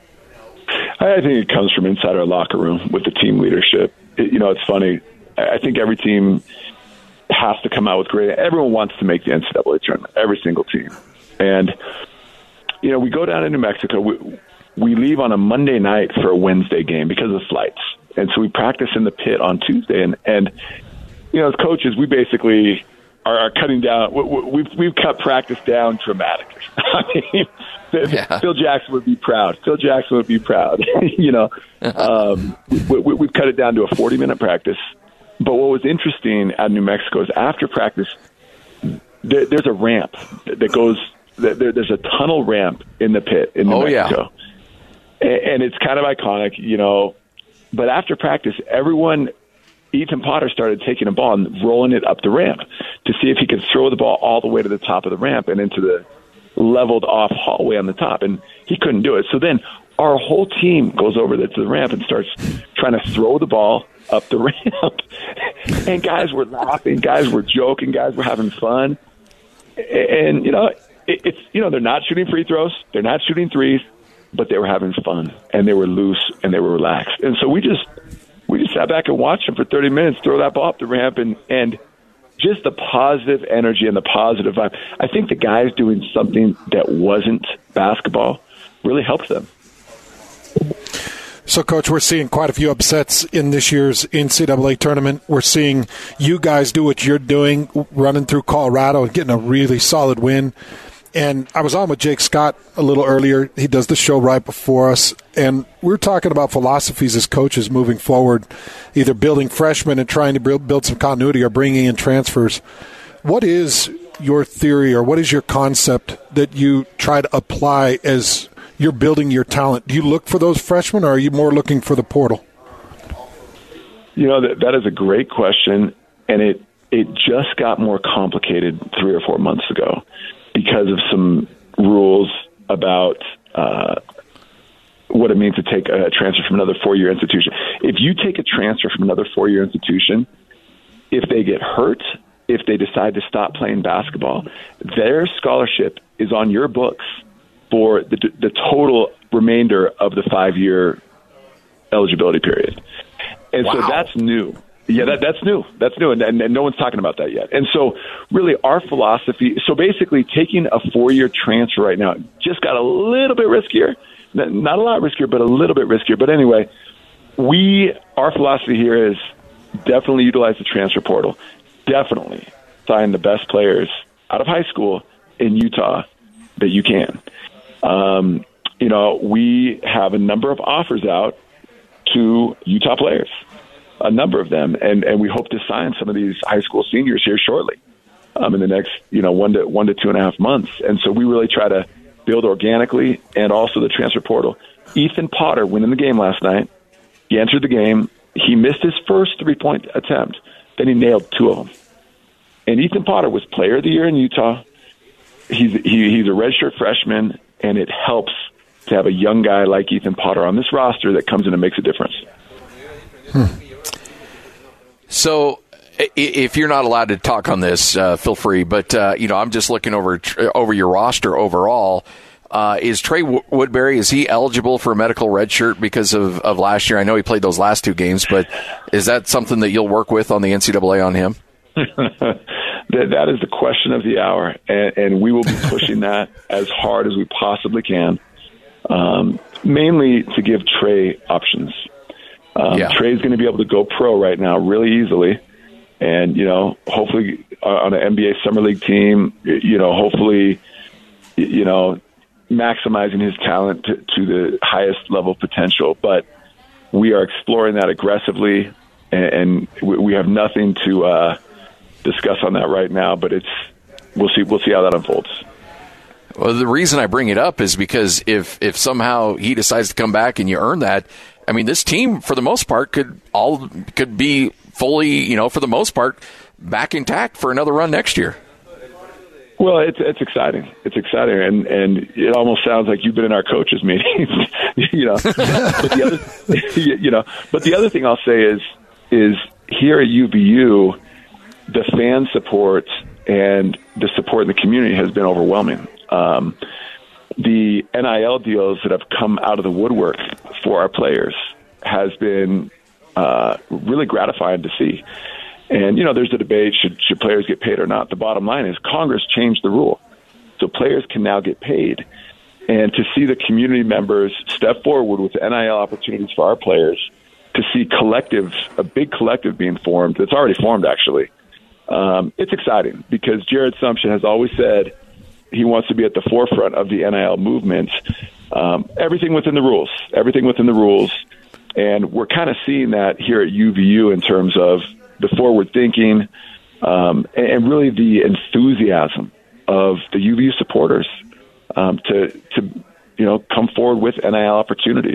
Speaker 19: I think it comes from inside our locker room with the team leadership. It, you know, it's funny. I think every team has to come out with great. Everyone wants to make the N C double A tournament, every single team. And, you know, we go down to New Mexico. We, we leave on a Monday night for a Wednesday game because of flights. And so we practice in the pit on Tuesday. And, and you know, as coaches, we basically are, are cutting down. We've, we've cut practice down dramatically. I mean, yeah. Phil Jackson would be proud. Phil Jackson would be proud. you know, um, we, we, we've cut it down to a forty-minute practice. But what was interesting at New Mexico is after practice, there, there's a ramp that goes. There, there's a tunnel ramp in the pit in New
Speaker 8: oh,
Speaker 19: Mexico, yeah. and, and it's kind of iconic, you know. But after practice, everyone, Ethan Potter started taking a ball and rolling it up the ramp to see if he could throw the ball all the way to the top of the ramp and into the leveled off hallway on the top, and he couldn't do it. So then our whole team goes over to the ramp and starts trying to throw the ball up the ramp. And guys were laughing, guys were joking, guys were having fun. And, you know, it, it's, you know, they're not shooting free throws, they're not shooting threes, but they were having fun, and they were loose, and they were relaxed. And so we just we just sat back and watched them for thirty minutes throw that ball up the ramp, and and just the positive energy and the positive vibe. I think the guys doing something that wasn't basketball really helped them.
Speaker 9: So, Coach, we're seeing quite a few upsets in this year's N C double A tournament. We're seeing you guys do what you're doing, running through Colorado and getting a really solid win. And I was on with Jake Scott a little earlier. He does the show right before us. And we're talking about philosophies as coaches moving forward, either building freshmen and trying to build some continuity or bringing in transfers. What is your theory, or what is your concept that you try to apply as you're building your talent? Do you look for those freshmen, or are you more looking for the portal?
Speaker 19: You know, that, that is a great question. And it, it just got more complicated three or four months ago, because of some rules about uh, what it means to take a transfer from another four-year institution. If you take a transfer from another four-year institution, if they get hurt, if they decide to stop playing basketball, their scholarship is on your books for the, the total remainder of the five-year eligibility period. And wow. So that's new. Yeah, that, that's new. That's new, and, and, and no one's talking about that yet. And so really our philosophy, so basically taking a four-year transfer right now just got a little bit riskier. Not a lot riskier, but a little bit riskier. But anyway, we our philosophy here is definitely utilize the transfer portal. Definitely sign the best players out of high school in Utah that you can. Um, you know, we have a number of offers out to Utah players, a number of them, and, and we hope to sign some of these high school seniors here shortly, um, in the next, you know, one to one to two and a half months. And so we really try to build organically and also the transfer portal. Ethan Potter went in the game last night. He entered the game. He missed his first three-point attempt. Then he nailed two of them. And Ethan Potter was player of the year in Utah. He's he, he's a redshirt freshman, and it helps to have a young guy like Ethan Potter on this roster that comes in and makes a difference.
Speaker 8: Hmm. So, if you're not allowed to talk on this, uh, feel free. But uh, you know, I'm just looking over over your roster overall. Uh, is Trey Woodbury, is he eligible for a medical red shirt because of, of last year? I know he played those last two games, but is that something that you'll work with on the N C double A on him?
Speaker 19: that, that is the question of the hour, and, and we will be pushing that as hard as we possibly can, um, mainly to give Trey options. Um, yeah. Trey's going to be able to go pro right now really easily, and, you know, hopefully on an N B A Summer League team, you know, hopefully, you know, maximizing his talent to, to the highest level potential. But we are exploring that aggressively, and, and we have nothing to uh, discuss on that right now. But it's we'll see we'll see how that unfolds.
Speaker 8: Well, the reason I bring it up is because if if somehow he decides to come back and you earn that, I mean, this team for the most part could all could be fully, you know, for the most part back intact for another run next year.
Speaker 19: Well, it's it's exciting. It's exciting, and, and it almost sounds like you've been in our coaches' meetings, you know. But the other, you know, but the other thing I'll say is is here at U V U, the fan support and the support in the community has been overwhelming. Um, the N I L deals that have come out of the woodwork for our players has been uh, really gratifying to see. And, you know, there's a debate, should, should players get paid or not? The bottom line is Congress changed the rule. So players can now get paid. And to see the community members step forward with N I L opportunities for our players, to see collectives, a big collective being formed, that's already formed actually, um, it's exciting because Jared Sumption has always said he wants to be at the forefront of the N I L movement. Um, everything within the rules, everything within the rules. And we're kind of seeing that here at U V U in terms of the forward thinking, um, and really the enthusiasm of the U V U supporters um, to, to, you know, come forward with N I L opportunities.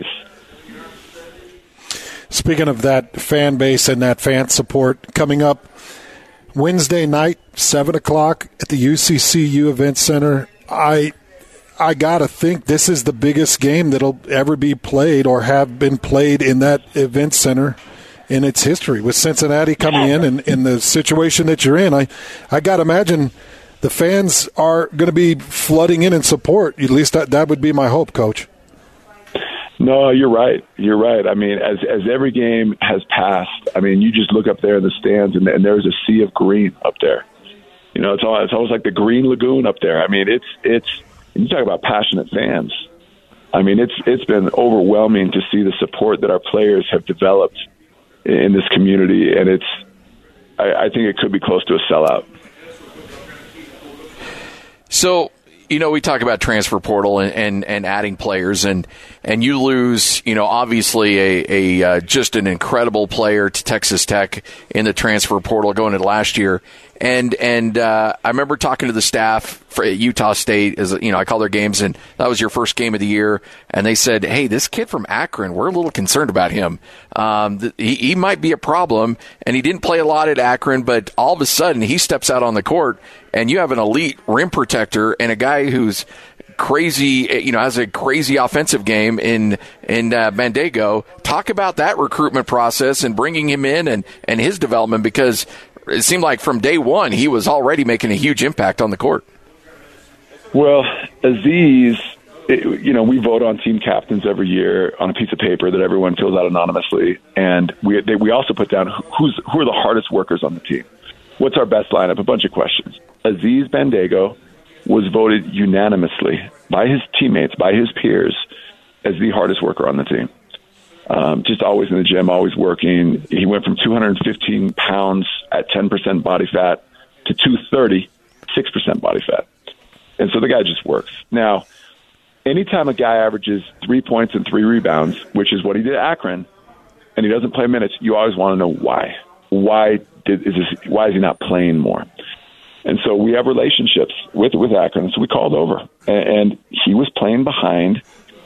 Speaker 9: Speaking of that fan base and that fan support, coming up Wednesday night, seven o'clock at the U C C U Event Center, I I got to think this is the biggest game that'll ever be played or have been played in that event center in its history, with Cincinnati coming in and in the situation that you're in. I, I got to imagine the fans are going to be flooding in in support. At least that, that would be my hope, Coach.
Speaker 19: No, you're right. You're right. I mean, as as every game has passed, I mean, you just look up there in the stands, and, and there's a sea of green up there. You know, it's all, it's almost like the Green Lagoon up there. I mean, it's it's you talk about passionate fans. I mean, it's it's been overwhelming to see the support that our players have developed in this community, and it's I, I think it could be close to a sellout.
Speaker 8: So, you know, we talk about transfer portal and, and, and adding players, and, and you lose, you know, obviously a, a uh, just an incredible player to Texas Tech in the transfer portal going into last year. And and uh, I remember talking to the staff for Utah State, as you know, I call their games, and that was your first game of the year, and they said, "Hey, this kid from Akron, we're a little concerned about him. Um, th- he, he might be a problem." And he didn't play a lot at Akron, but all of a sudden he steps out on the court, and you have an elite rim protector and a guy who's crazy, you know, has a crazy offensive game in in uh, Bandego. Talk about that recruitment process and bringing him in and and his development, because it seemed like from day one he was already making a huge impact on the court.
Speaker 19: Well, Aziz, it, you know, we vote on team captains every year on a piece of paper that everyone fills out anonymously, and we they, we also put down who's who are the hardest workers on the team. What's our best lineup? A bunch of questions. Aziz Bandego was voted unanimously by his teammates, by his peers, as the hardest worker on the team. Um, just always in the gym, always working. He went from two hundred fifteen pounds at ten percent body fat to two thirty, six percent body fat. And so the guy just works. Now, anytime a guy averages three points and three rebounds, which is what he did at Akron, and he doesn't play minutes, you always want to know why. Why did is this, why is he not playing more? And so we have relationships with with Akron. So we called over, and, and he was playing behind.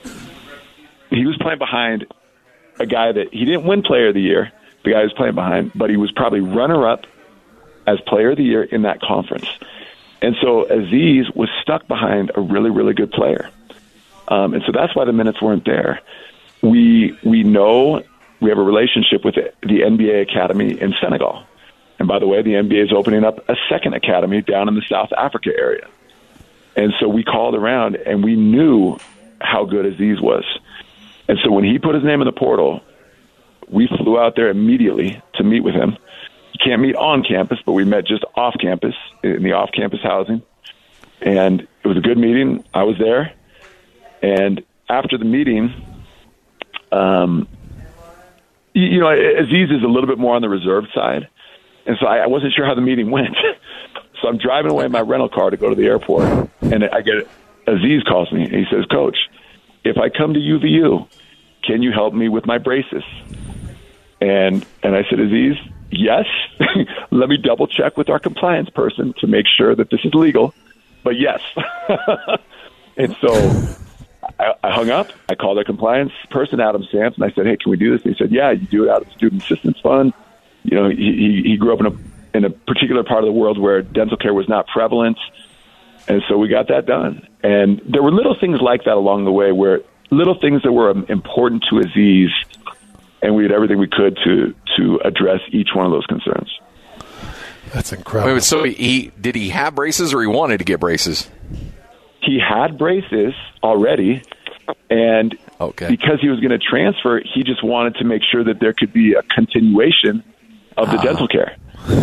Speaker 19: He was playing behind a guy that he didn't win Player of the Year. The guy was playing behind, but he was probably runner-up as Player of the Year in that conference. And so Aziz was stuck behind a really, really good player. Um, and so that's why the minutes weren't there. We we know we have a relationship with the N B A Academy in Senegal. And by the way, the N B A is opening up a second academy down in the South Africa area. And so we called around, and we knew how good Aziz was. And so when he put his name in the portal, we flew out there immediately to meet with him. You can't meet on campus, but we met just off campus, in the off-campus housing. And it was a good meeting. I was there. And after the meeting, um, you, you know, Aziz is a little bit more on the reserved side. And so I, I wasn't sure how the meeting went. So I'm driving away in my rental car to go to the airport. And I get Aziz calls me. And he says, Coach, if I come to U V U, can you help me with my braces? And and I said, Aziz, yes. Let me double check with our compliance person to make sure that this is legal. But yes. And so I, I hung up. I called our compliance person, Adam Sands, and I said, hey, can we do this? And he said, yeah, you do it out of the Student Assistance Fund. You know, he, he, he grew up in a in a particular part of the world where dental care was not prevalent. And so we got that done. And there were little things like that along the way, where little things that were important to Aziz, and we did everything we could to to address each one of those concerns.
Speaker 9: That's incredible.
Speaker 8: Wait, so he did he have braces, or he wanted to get braces?
Speaker 19: He had braces already, and
Speaker 8: okay.
Speaker 19: because he was going to transfer, he just wanted to make sure that there could be a continuation of the ah. dental care.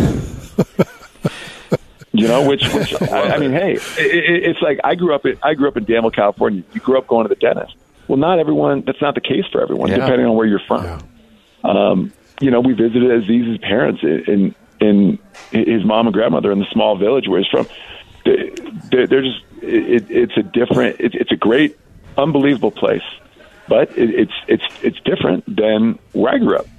Speaker 19: You know, which, which I, I mean, hey, it, it, it's like I grew up in, I grew up in Danville, California. You grew up going to the dentist. Well, not everyone. That's not the case for everyone, yeah. depending on where you're from. Yeah. Um, you know, we visited Aziz's parents in, in in his mom and grandmother in the small village where he's from. They're, they're just it, it's a different. It, it's a great, unbelievable place, but it, it's it's it's different than where I grew up.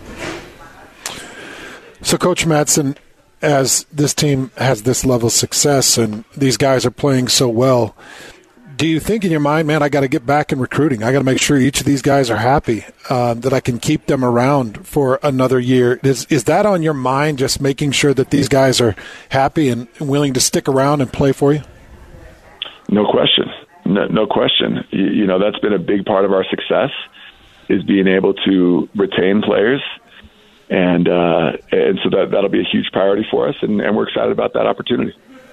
Speaker 9: So, Coach Madsen, as this team has this level of success and these guys are playing so well, do you think in your mind, man, I got to get back in recruiting. I got to make sure each of these guys are happy, uh, that I can keep them around for another year. Is is that on your mind, just making sure that these guys are happy and willing to stick around and play for you?
Speaker 19: No question. No, no question. You, you know, that's been a big part of our success, is being able to retain players. And uh, and so that, that'll be a huge priority for us, and, and we're excited about that opportunity.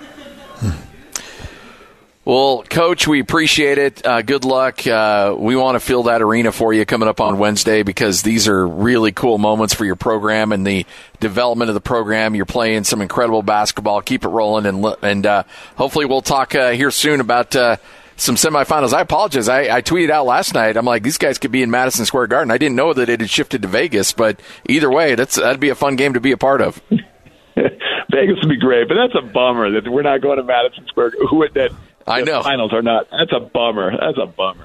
Speaker 8: Well, Coach, we appreciate it. Uh, good luck. Uh, we want to fill that arena for you coming up on Wednesday, because these are really cool moments for your program and the development of the program. You're playing some incredible basketball. Keep it rolling, and and uh, hopefully we'll talk uh, here soon about uh, some semifinals. I apologize. I, I tweeted out last night. I'm like, these guys could be in Madison Square Garden. I didn't know that it had shifted to Vegas, but either way, that's that'd be a fun game to be a part of.
Speaker 19: Vegas would be great, but that's a bummer that we're not going to Madison Square. Who would that?
Speaker 8: I know.
Speaker 19: Finals are not. That's a bummer. That's a bummer.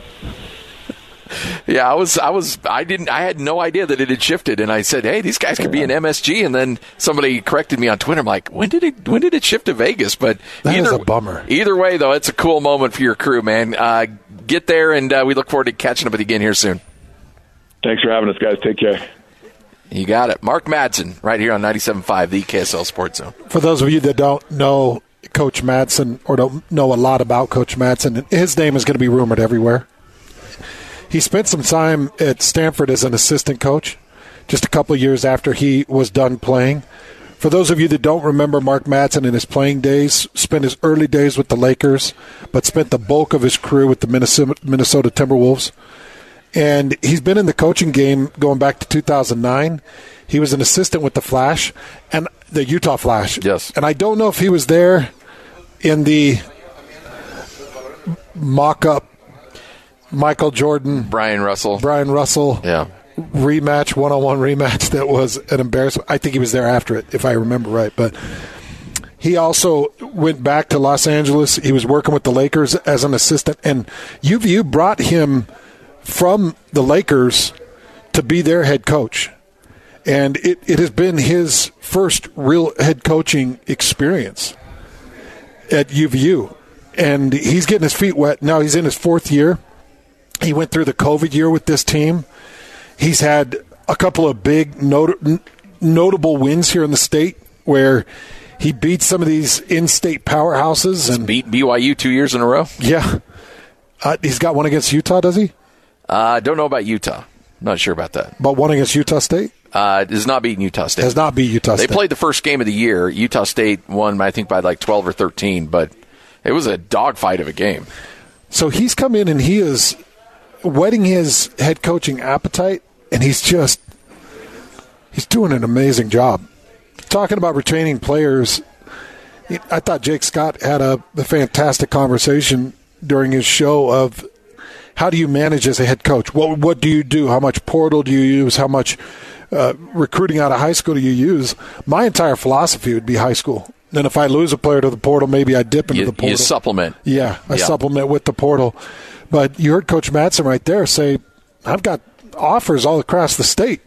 Speaker 8: Yeah, I was, I was, I didn't, I had no idea that it had shifted, and I said, "Hey, these guys could be in M S G." And then somebody corrected me on Twitter. I'm like, "When did it? When did it shift to Vegas?" But
Speaker 9: that
Speaker 8: either,
Speaker 9: is a bummer.
Speaker 8: Either way, though, it's a cool moment for your crew, man. Uh, get there, and uh, we look forward to catching up with you again here soon.
Speaker 19: Thanks for having us, guys. Take care.
Speaker 8: You got it, Mark Madsen, right here on ninety-seven point five, the K S L Sports Zone.
Speaker 9: For those of you that don't know Coach Madsen, or don't know a lot about Coach Madsen, his name is going to be rumored everywhere. He spent some time at Stanford as an assistant coach, just a couple of years after he was done playing. For those of you that don't remember Mark Madsen in his playing days, spent his early days with the Lakers, but spent the bulk of his career with the Minnesota, Minnesota Timberwolves. And he's been in the coaching game going back to two thousand nine. He was an assistant with the Flash, and the Utah Flash.
Speaker 8: Yes.
Speaker 9: And I don't know if he was there in the mock-up Michael Jordan,
Speaker 8: Brian Russell,
Speaker 9: Brian Russell,
Speaker 8: yeah,
Speaker 9: rematch, one-on-one rematch that was an embarrassment. I think he was there after it, if I remember right. But He also went back to Los Angeles. He was working with the Lakers as an assistant, and U V U brought him from the Lakers to be their head coach. And it, it has been his first real head coaching experience at U V U. And he's getting his feet wet. Now he's in his fourth year. He went through the COVID year with this team. He's had a couple of big not- notable wins here in the state where he beat some of these in-state powerhouses. And
Speaker 8: beat B Y U two years in a row?
Speaker 9: Yeah. Uh, he's got one against Utah, does he?
Speaker 8: I uh, don't know about Utah. Not sure about that.
Speaker 9: But one against Utah State?
Speaker 8: Uh, does not beat Utah State.
Speaker 9: Has not beat Utah
Speaker 8: State.
Speaker 9: State.
Speaker 8: They played the first game of the year. Utah State won, I think, by like twelve or thirteen, but it was a dogfight of a game.
Speaker 9: So he's come in and he is whetting his head coaching appetite, and he's just he's doing an amazing job. Talking about retaining players, I thought Jake Scott had a, a fantastic conversation during his show of how do you manage as a head coach? What what do you do? How much portal do you use? How much uh, recruiting out of high school do you use? My entire philosophy would be high school. Then if I lose a player to the portal, maybe I dip into
Speaker 8: you,
Speaker 9: the portal.
Speaker 8: You supplement.
Speaker 9: Yeah, I
Speaker 8: yeah.
Speaker 9: supplement with the portal. But you heard Coach Madsen right there say, I've got offers all across the state.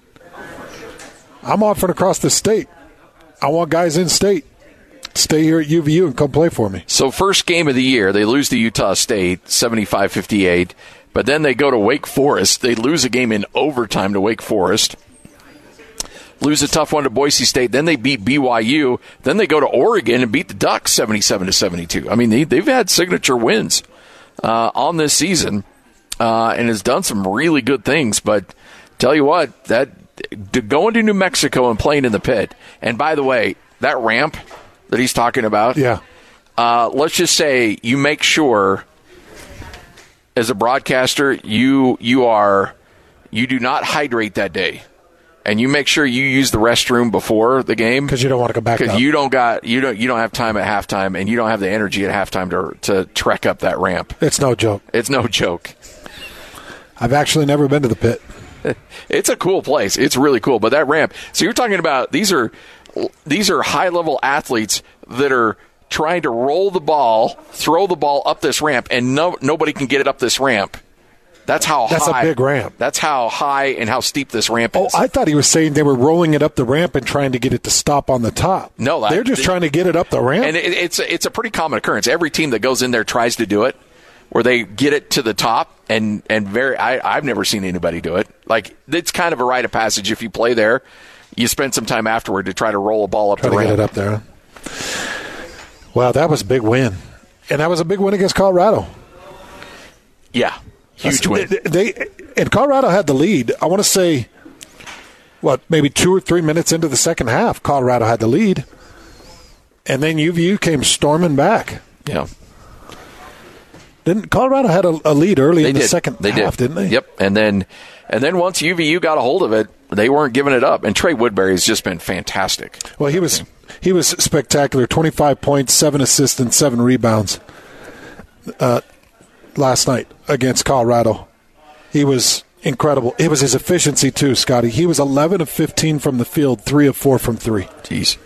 Speaker 9: I'm offering across the state. I want guys in state. Stay here at U V U and come play for me.
Speaker 8: So first game of the year, they lose to Utah State, seventy-five fifty-eight. But then they go to Wake Forest. They lose a game in overtime to Wake Forest. Lose a tough one to Boise State. Then they beat B Y U. Then they go to Oregon and beat the Ducks seventy-seven to seventy-two. I mean, they, they've had signature wins uh, on this season uh, and has done some really good things. But tell you what, that going to New Mexico and playing in the pit. And by the way, that ramp that he's talking about,
Speaker 9: yeah.
Speaker 8: Uh, let's just say you make sure as a broadcaster you you are you do not hydrate that day. And you make sure you use the restroom before the game
Speaker 9: because you don't want to go back.
Speaker 8: Because you don't got you don't you don't have time at halftime, and you don't have the energy at halftime to to trek up that ramp.
Speaker 9: It's no joke.
Speaker 8: It's no joke.
Speaker 9: I've actually never been to the pit.
Speaker 8: It's a cool place. It's really cool. But that ramp. So you're talking about these are these are high level athletes that are trying to roll the ball, throw the ball up this ramp, and no nobody can get it up this ramp. That's how
Speaker 9: That's
Speaker 8: high.
Speaker 9: a big ramp.
Speaker 8: That's how high and how steep this ramp is.
Speaker 9: Oh, I thought he was saying they were rolling it up the ramp and trying to get it to stop on the top.
Speaker 8: No, that,
Speaker 9: they're just
Speaker 8: they,
Speaker 9: trying to get it up the ramp.
Speaker 8: And it, it's it's a pretty common occurrence. Every team that goes in there tries to do it, where they get it to the top, and and very. I, I've never seen anybody do it. Like it's kind of a rite of passage. If you play there, you spend some time afterward to try to roll a ball up
Speaker 9: try
Speaker 8: the
Speaker 9: to
Speaker 8: ramp.
Speaker 9: Get it up there. Wow, that was a big win, and that was a big win against Colorado.
Speaker 8: Yeah. Huge win.
Speaker 9: They, they and Colorado had the lead. I want to say, what, maybe two or three minutes into the second half, Colorado had the lead, and then U V U came storming back.
Speaker 8: Yeah.
Speaker 9: Didn't Colorado had a, a lead early
Speaker 8: they
Speaker 9: in the
Speaker 8: did.
Speaker 9: second
Speaker 8: they
Speaker 9: half,
Speaker 8: did.
Speaker 9: didn't they?
Speaker 8: Yep. And then, and then once U V U got a hold of it, they weren't giving it up. And Trey Woodbury has just been fantastic.
Speaker 9: Well, he was he was spectacular. twenty-five points, seven assists, and seven rebounds. Uh, last night against Colorado. He was incredible. It was his efficiency too, Scotty. He was eleven of fifteen from the field, three of four from three.
Speaker 8: Jeez.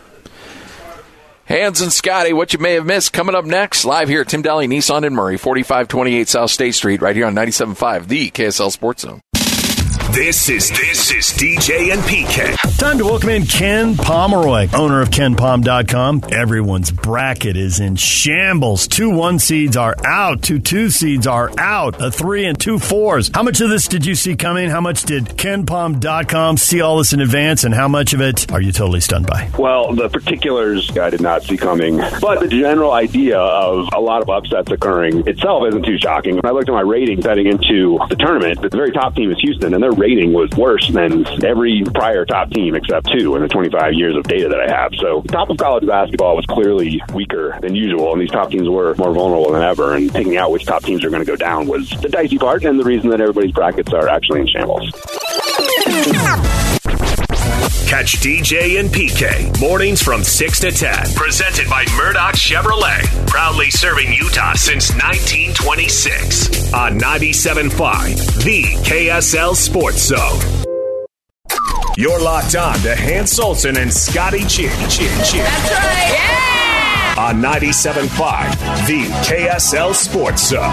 Speaker 8: Hans and Scotty, what you may have missed, coming up next, live here at Tim Daly Nissan in Murray, forty-five twenty-eight South State Street, right here on ninety-seven point five, the K S L Sports Zone.
Speaker 6: This is this is D J and P K.
Speaker 20: Time to welcome in Ken Pomeroy, owner of Ken Pom dot com. Everyone's bracket is in shambles. Two one seeds are out. Two two seeds are out. A three and two fours. How much of this did you see coming? How much did Ken Pom dot com see all this in advance? And how much of it are you totally stunned by?
Speaker 21: Well, the particulars I did not see coming. But the general idea of a lot of upsets occurring itself isn't too shocking. When I looked at my ratings heading into the tournament, the very top team is Houston, and their rating was worse than every prior top team except two in the twenty-five years of data that I have. So top of college basketball was clearly weaker than usual, and these top teams were more vulnerable than ever, and picking out which top teams are going to go down was the dicey part and the reason that everybody's brackets are actually in shambles.
Speaker 6: Catch D J and P K mornings from six to ten. Presented by Murdoch Chevrolet. Proudly serving Utah since nineteen twenty-six. On ninety-seven point five, the K S L Sports Zone. You're locked on to Hans Olsen and Scotty Chin Chin Chin.
Speaker 11: That's right. Yeah!
Speaker 6: on ninety-seven point five, the K S L Sports Zone.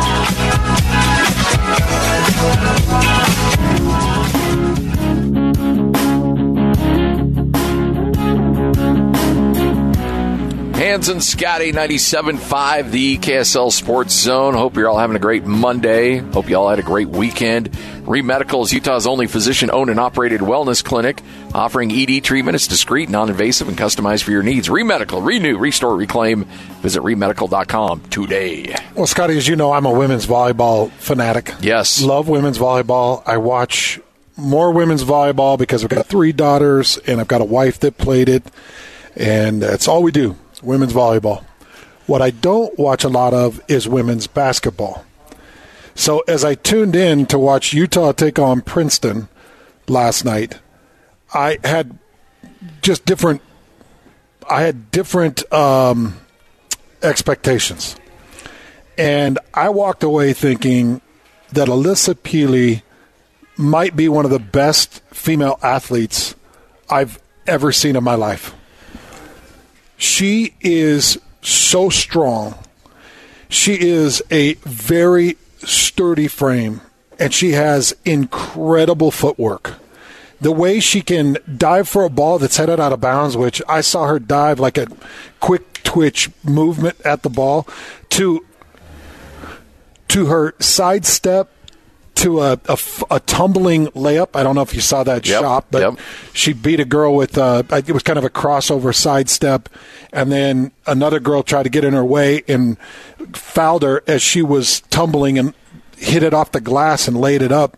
Speaker 8: Hans and Scotty, ninety-seven point five, the K S L Sports Zone. Hope you're all having a great Monday. Hope you all had a great weekend. ReMedical is Utah's only physician-owned and operated wellness clinic, offering E D treatment. It's discreet, non-invasive, and customized for your needs. ReMedical, renew, restore, reclaim. Visit remedical dot com today.
Speaker 9: Well, Scotty, as you know, I'm a women's volleyball fanatic.
Speaker 8: Yes.
Speaker 9: Love women's volleyball. I watch more women's volleyball because I've got three daughters, and I've got a wife that played it, and that's all we do. Women's volleyball. What I don't watch a lot of is women's basketball. So as I tuned in to watch Utah take on Princeton last night, I had just different I had different um, expectations. And I walked away thinking that Alyssa Peely might be one of the best female athletes I've ever seen in my life. She is so strong. She is a very sturdy frame, and she has incredible footwork. The way she can dive for a ball that's headed out of bounds, which I saw her dive like a quick twitch movement at the ball, to to her sidestep, to a, a, a tumbling layup. I don't know if you saw that
Speaker 8: yep,
Speaker 9: shot, but
Speaker 8: yep.
Speaker 9: she beat a girl with a, it was kind of a crossover sidestep, and then another girl tried to get in her way and fouled her as she was tumbling and hit it off the glass and laid it up.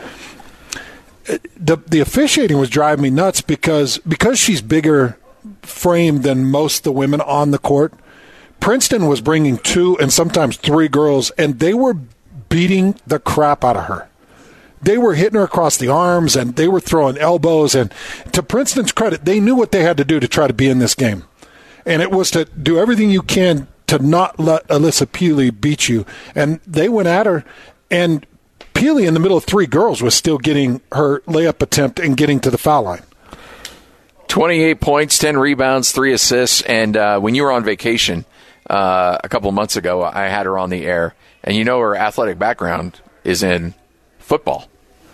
Speaker 9: The the officiating was driving me nuts because because she's bigger framed than most of the women on the court. Princeton was bringing two and sometimes three girls, and they were beating the crap out of her. They were hitting her across the arms, and they were throwing elbows. And to Princeton's credit, they knew what they had to do to try to be in this game. And it was to do everything you can to not let Alyssa Peely beat you. And they went at her, and Peely in the middle of three girls was still getting her layup attempt and getting to the foul line.
Speaker 8: twenty-eight points, ten rebounds, three assists. And uh, when you were on vacation uh, a couple of months ago, I had her on the air. And you know her athletic background is in football.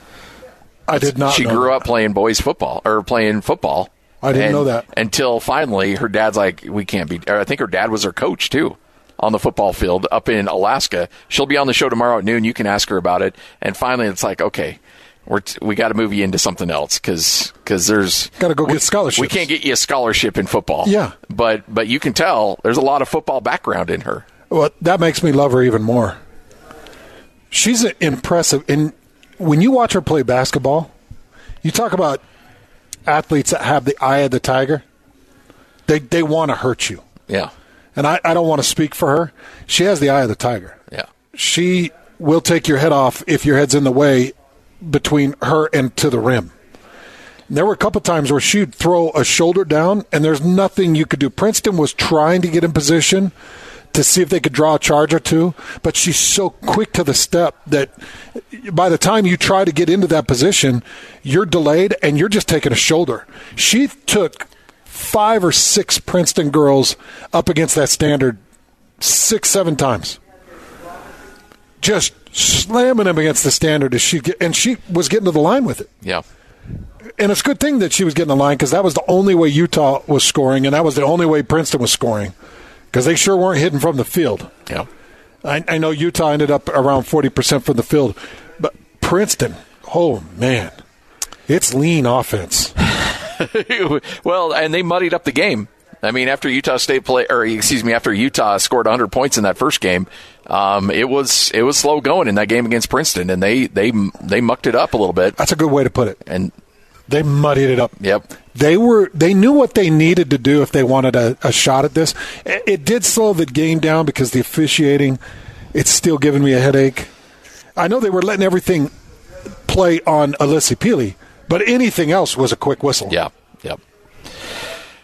Speaker 9: I did not
Speaker 8: She
Speaker 9: know
Speaker 8: grew
Speaker 9: that.
Speaker 8: up playing boys football, or playing football.
Speaker 9: I didn't
Speaker 8: and,
Speaker 9: know that.
Speaker 8: Until finally her dad's like, we can't be. Or I think her dad was her coach, too, on the football field up in Alaska. She'll be on the show tomorrow at noon. You can ask her about it. And finally it's like, okay, we're t- we got to move you into something else because there's
Speaker 9: got to go
Speaker 8: we,
Speaker 9: get scholarships.
Speaker 8: We can't get you a scholarship in football.
Speaker 9: Yeah.
Speaker 8: But, but you can tell there's a lot of football background in her.
Speaker 9: Well, that makes me love her even more. She's impressive. And when you watch her play basketball, you talk about athletes that have the eye of the tiger. They they want to hurt you.
Speaker 8: Yeah.
Speaker 9: And I, I don't want to speak for her. She has the eye of the tiger.
Speaker 8: Yeah.
Speaker 9: She will take your head off if your head's in the way between her and to the rim. And there were a couple times where she'd throw a shoulder down, and there's nothing you could do. Princeton was trying to get in position to see if they could draw a charge or two, but she's so quick to the step that by the time you try to get into that position, you're delayed and you're just taking a shoulder. She took five or six Princeton girls up against that standard six, seven times. Just slamming them against the standard as she get, and she was getting to the line with it.
Speaker 8: Yeah.
Speaker 9: And it's a good thing that she was getting the line because that was the only way Utah was scoring, and that was the only way Princeton was scoring. Because they sure weren't hitting from the field.
Speaker 8: Yeah,
Speaker 9: I, I know Utah ended up around forty percent from the field. But Princeton, oh, man, it's lean offense.
Speaker 8: Well, and they muddied up the game. I mean, after Utah State play, or excuse me, after Utah scored one hundred points in that first game, um, it was it was slow going in that game against Princeton, and they they they mucked it up a little bit.
Speaker 9: That's a good way to put it.
Speaker 8: And
Speaker 9: they muddied it up.
Speaker 8: Yep.
Speaker 9: They were they knew what they needed to do if they wanted a, a shot at this. It, it did slow the game down because the officiating, it's still giving me a headache. I know they were letting everything play on Alyssa Peely, but anything else was a quick whistle.
Speaker 8: Yeah, yep.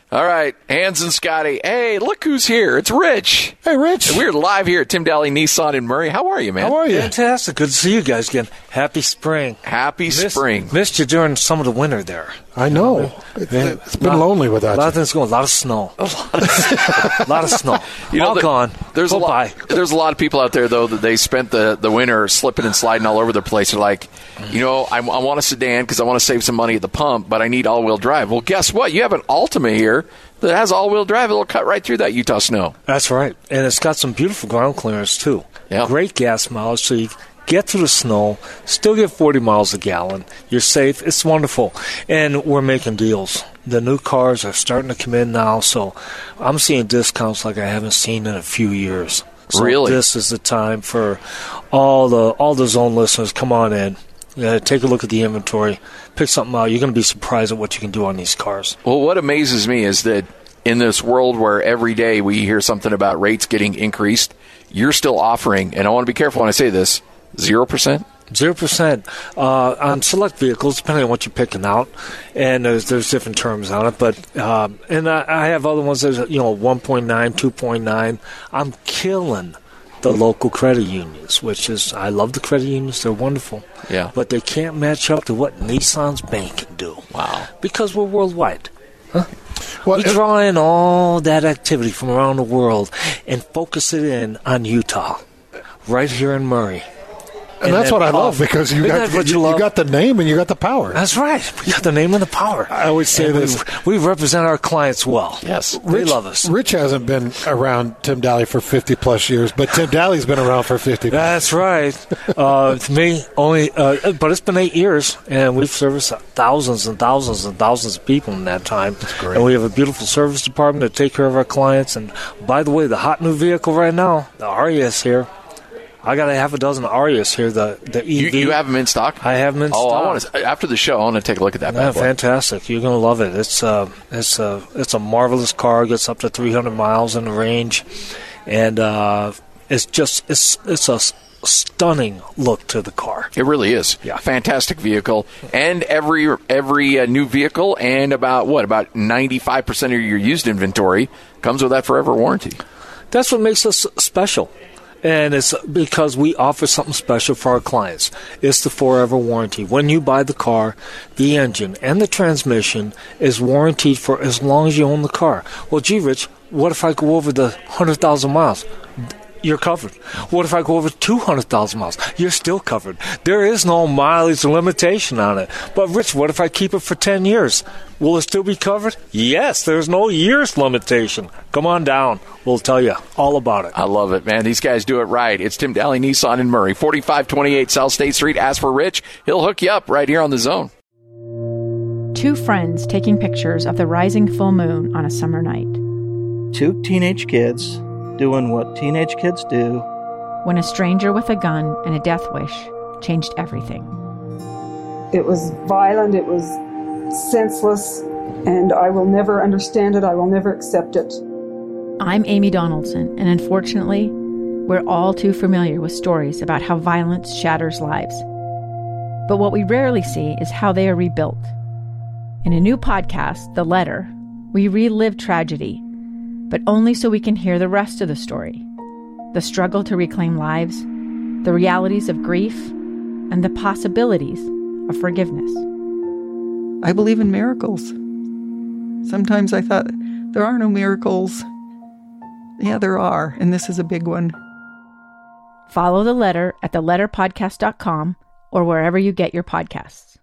Speaker 8: All right, Hans and Scotty. Hey, look who's here. It's Rich.
Speaker 9: Hey, Rich.
Speaker 8: And we're live here at Tim Dahle Nissan in Murray. How are you, man?
Speaker 9: How are you?
Speaker 2: Fantastic. Good to see you guys again. Happy spring.
Speaker 8: Happy
Speaker 2: Missed,
Speaker 8: spring.
Speaker 2: Missed you during some of the winter there.
Speaker 9: I know. It, it's been lot, lonely without you.
Speaker 2: A lot of things going. A lot of snow. A lot of, a lot of snow.
Speaker 8: You know,
Speaker 2: All
Speaker 8: the,
Speaker 2: gone.
Speaker 8: There's
Speaker 2: Go
Speaker 8: a lot.
Speaker 2: by.
Speaker 8: There's a lot of people out there though that they spent the, the winter slipping and sliding all over the place. They're like, you know, I, I want a sedan because I want to save some money at the pump, but I need all-wheel drive. Well, guess what? You have an Altima here that has all-wheel drive. It'll cut right through that Utah snow.
Speaker 2: That's right, and it's got some beautiful ground clearance too.
Speaker 8: Yeah.
Speaker 2: Great gas mileage, so you get through the snow, still get forty miles a gallon. You're safe. It's wonderful. And we're making deals. The new cars are starting to come in now, so I'm seeing discounts like I haven't seen in a few years. So
Speaker 8: really?
Speaker 2: This is the time for all the all the Zone listeners. Come on in. Yeah, take a look at the inventory. Pick something out. You're going to be surprised at what you can do on these cars.
Speaker 8: Well, what amazes me is that in this world where every day we hear something about rates getting increased, you're still offering, and I want to be careful when I say this, zero percent?
Speaker 2: Zero percent uh, on select vehicles, depending on what you're picking out, and there's there's different terms on it. But um, and I, I have other ones that are, you know, one point nine, two point nine. I'm killing the local credit unions, which is I love the credit unions. They're wonderful.
Speaker 8: Yeah.
Speaker 2: But they can't match up to what Nissan's bank can do.
Speaker 8: Wow.
Speaker 2: Because we're worldwide. Huh?
Speaker 9: Well,
Speaker 2: we draw in all that activity from around the world and focus it in on Utah, right here in Murray.
Speaker 9: And, and that's what I love, because you got, you, you, you got the name and you got the power.
Speaker 2: That's right. We got the name and the power.
Speaker 9: I always say
Speaker 2: and
Speaker 9: this.
Speaker 2: We, we represent our clients well.
Speaker 8: Yes.
Speaker 2: They
Speaker 9: Rich,
Speaker 2: love us.
Speaker 9: Rich hasn't been around Tim Dahle for fifty-plus years, but Tim Dahle's been around for fifty.
Speaker 2: That's right. Uh, to me, only, uh, but it's been eight years, and we've serviced thousands and thousands and thousands of people in that time.
Speaker 9: That's great.
Speaker 2: And we have a beautiful service department to take care of our clients. And by the way, the hot new vehicle right now, the Arias here, I got a half a dozen Arias here, the, the E V.
Speaker 8: You, you have them in stock?
Speaker 2: I have them in
Speaker 8: oh,
Speaker 2: stock.
Speaker 8: I want to, after the show, I want to take a look at that.
Speaker 2: Yeah, fantastic. You're going to love it. It's, uh, it's, uh, it's a marvelous car. It gets up to three hundred miles in the range. And uh, it's just it's it's a stunning look to the car.
Speaker 8: It really is.
Speaker 2: Yeah.
Speaker 8: Fantastic vehicle. And every every uh, new vehicle and about, what, about ninety-five percent of your used inventory comes with that forever warranty.
Speaker 2: That's what makes us special. And it's because we offer something special for our clients. It's the forever warranty. When you buy the car, the engine and the transmission is warranted for as long as you own the car. Well, gee, Rich, what if I go over the one hundred thousand miles? You're covered. What if I go over two hundred thousand miles? You're still covered. There is no mileage limitation on it. But, Rich, what if I keep it for ten years? Will it still be covered? Yes, there's no years limitation. Come on down. We'll tell you all about it.
Speaker 8: I love it, man. These guys do it right. It's Tim Dahle Nissan in Murray, forty-five twenty-eight South State Street. Ask for Rich. He'll hook you up right here on the Zone.
Speaker 22: Two friends taking pictures of the rising full moon on a summer night.
Speaker 23: Two teenage kids doing what teenage kids do.
Speaker 22: When a stranger with a gun and a death wish changed everything.
Speaker 24: It was violent, it was senseless, and I will never understand it, I will never accept it.
Speaker 22: I'm Amy Donaldson, and unfortunately, we're all too familiar with stories about how violence shatters lives. But what we rarely see is how they are rebuilt. In a new podcast, The Letter, we relive tragedy, but only so we can hear the rest of the story. The struggle to reclaim lives, the realities of grief, and the possibilities of forgiveness.
Speaker 25: I believe in miracles. Sometimes I thought, there are no miracles. Yeah, there are, and this is a big one.
Speaker 22: Follow The Letter at the letter podcast dot com or wherever you get your podcasts.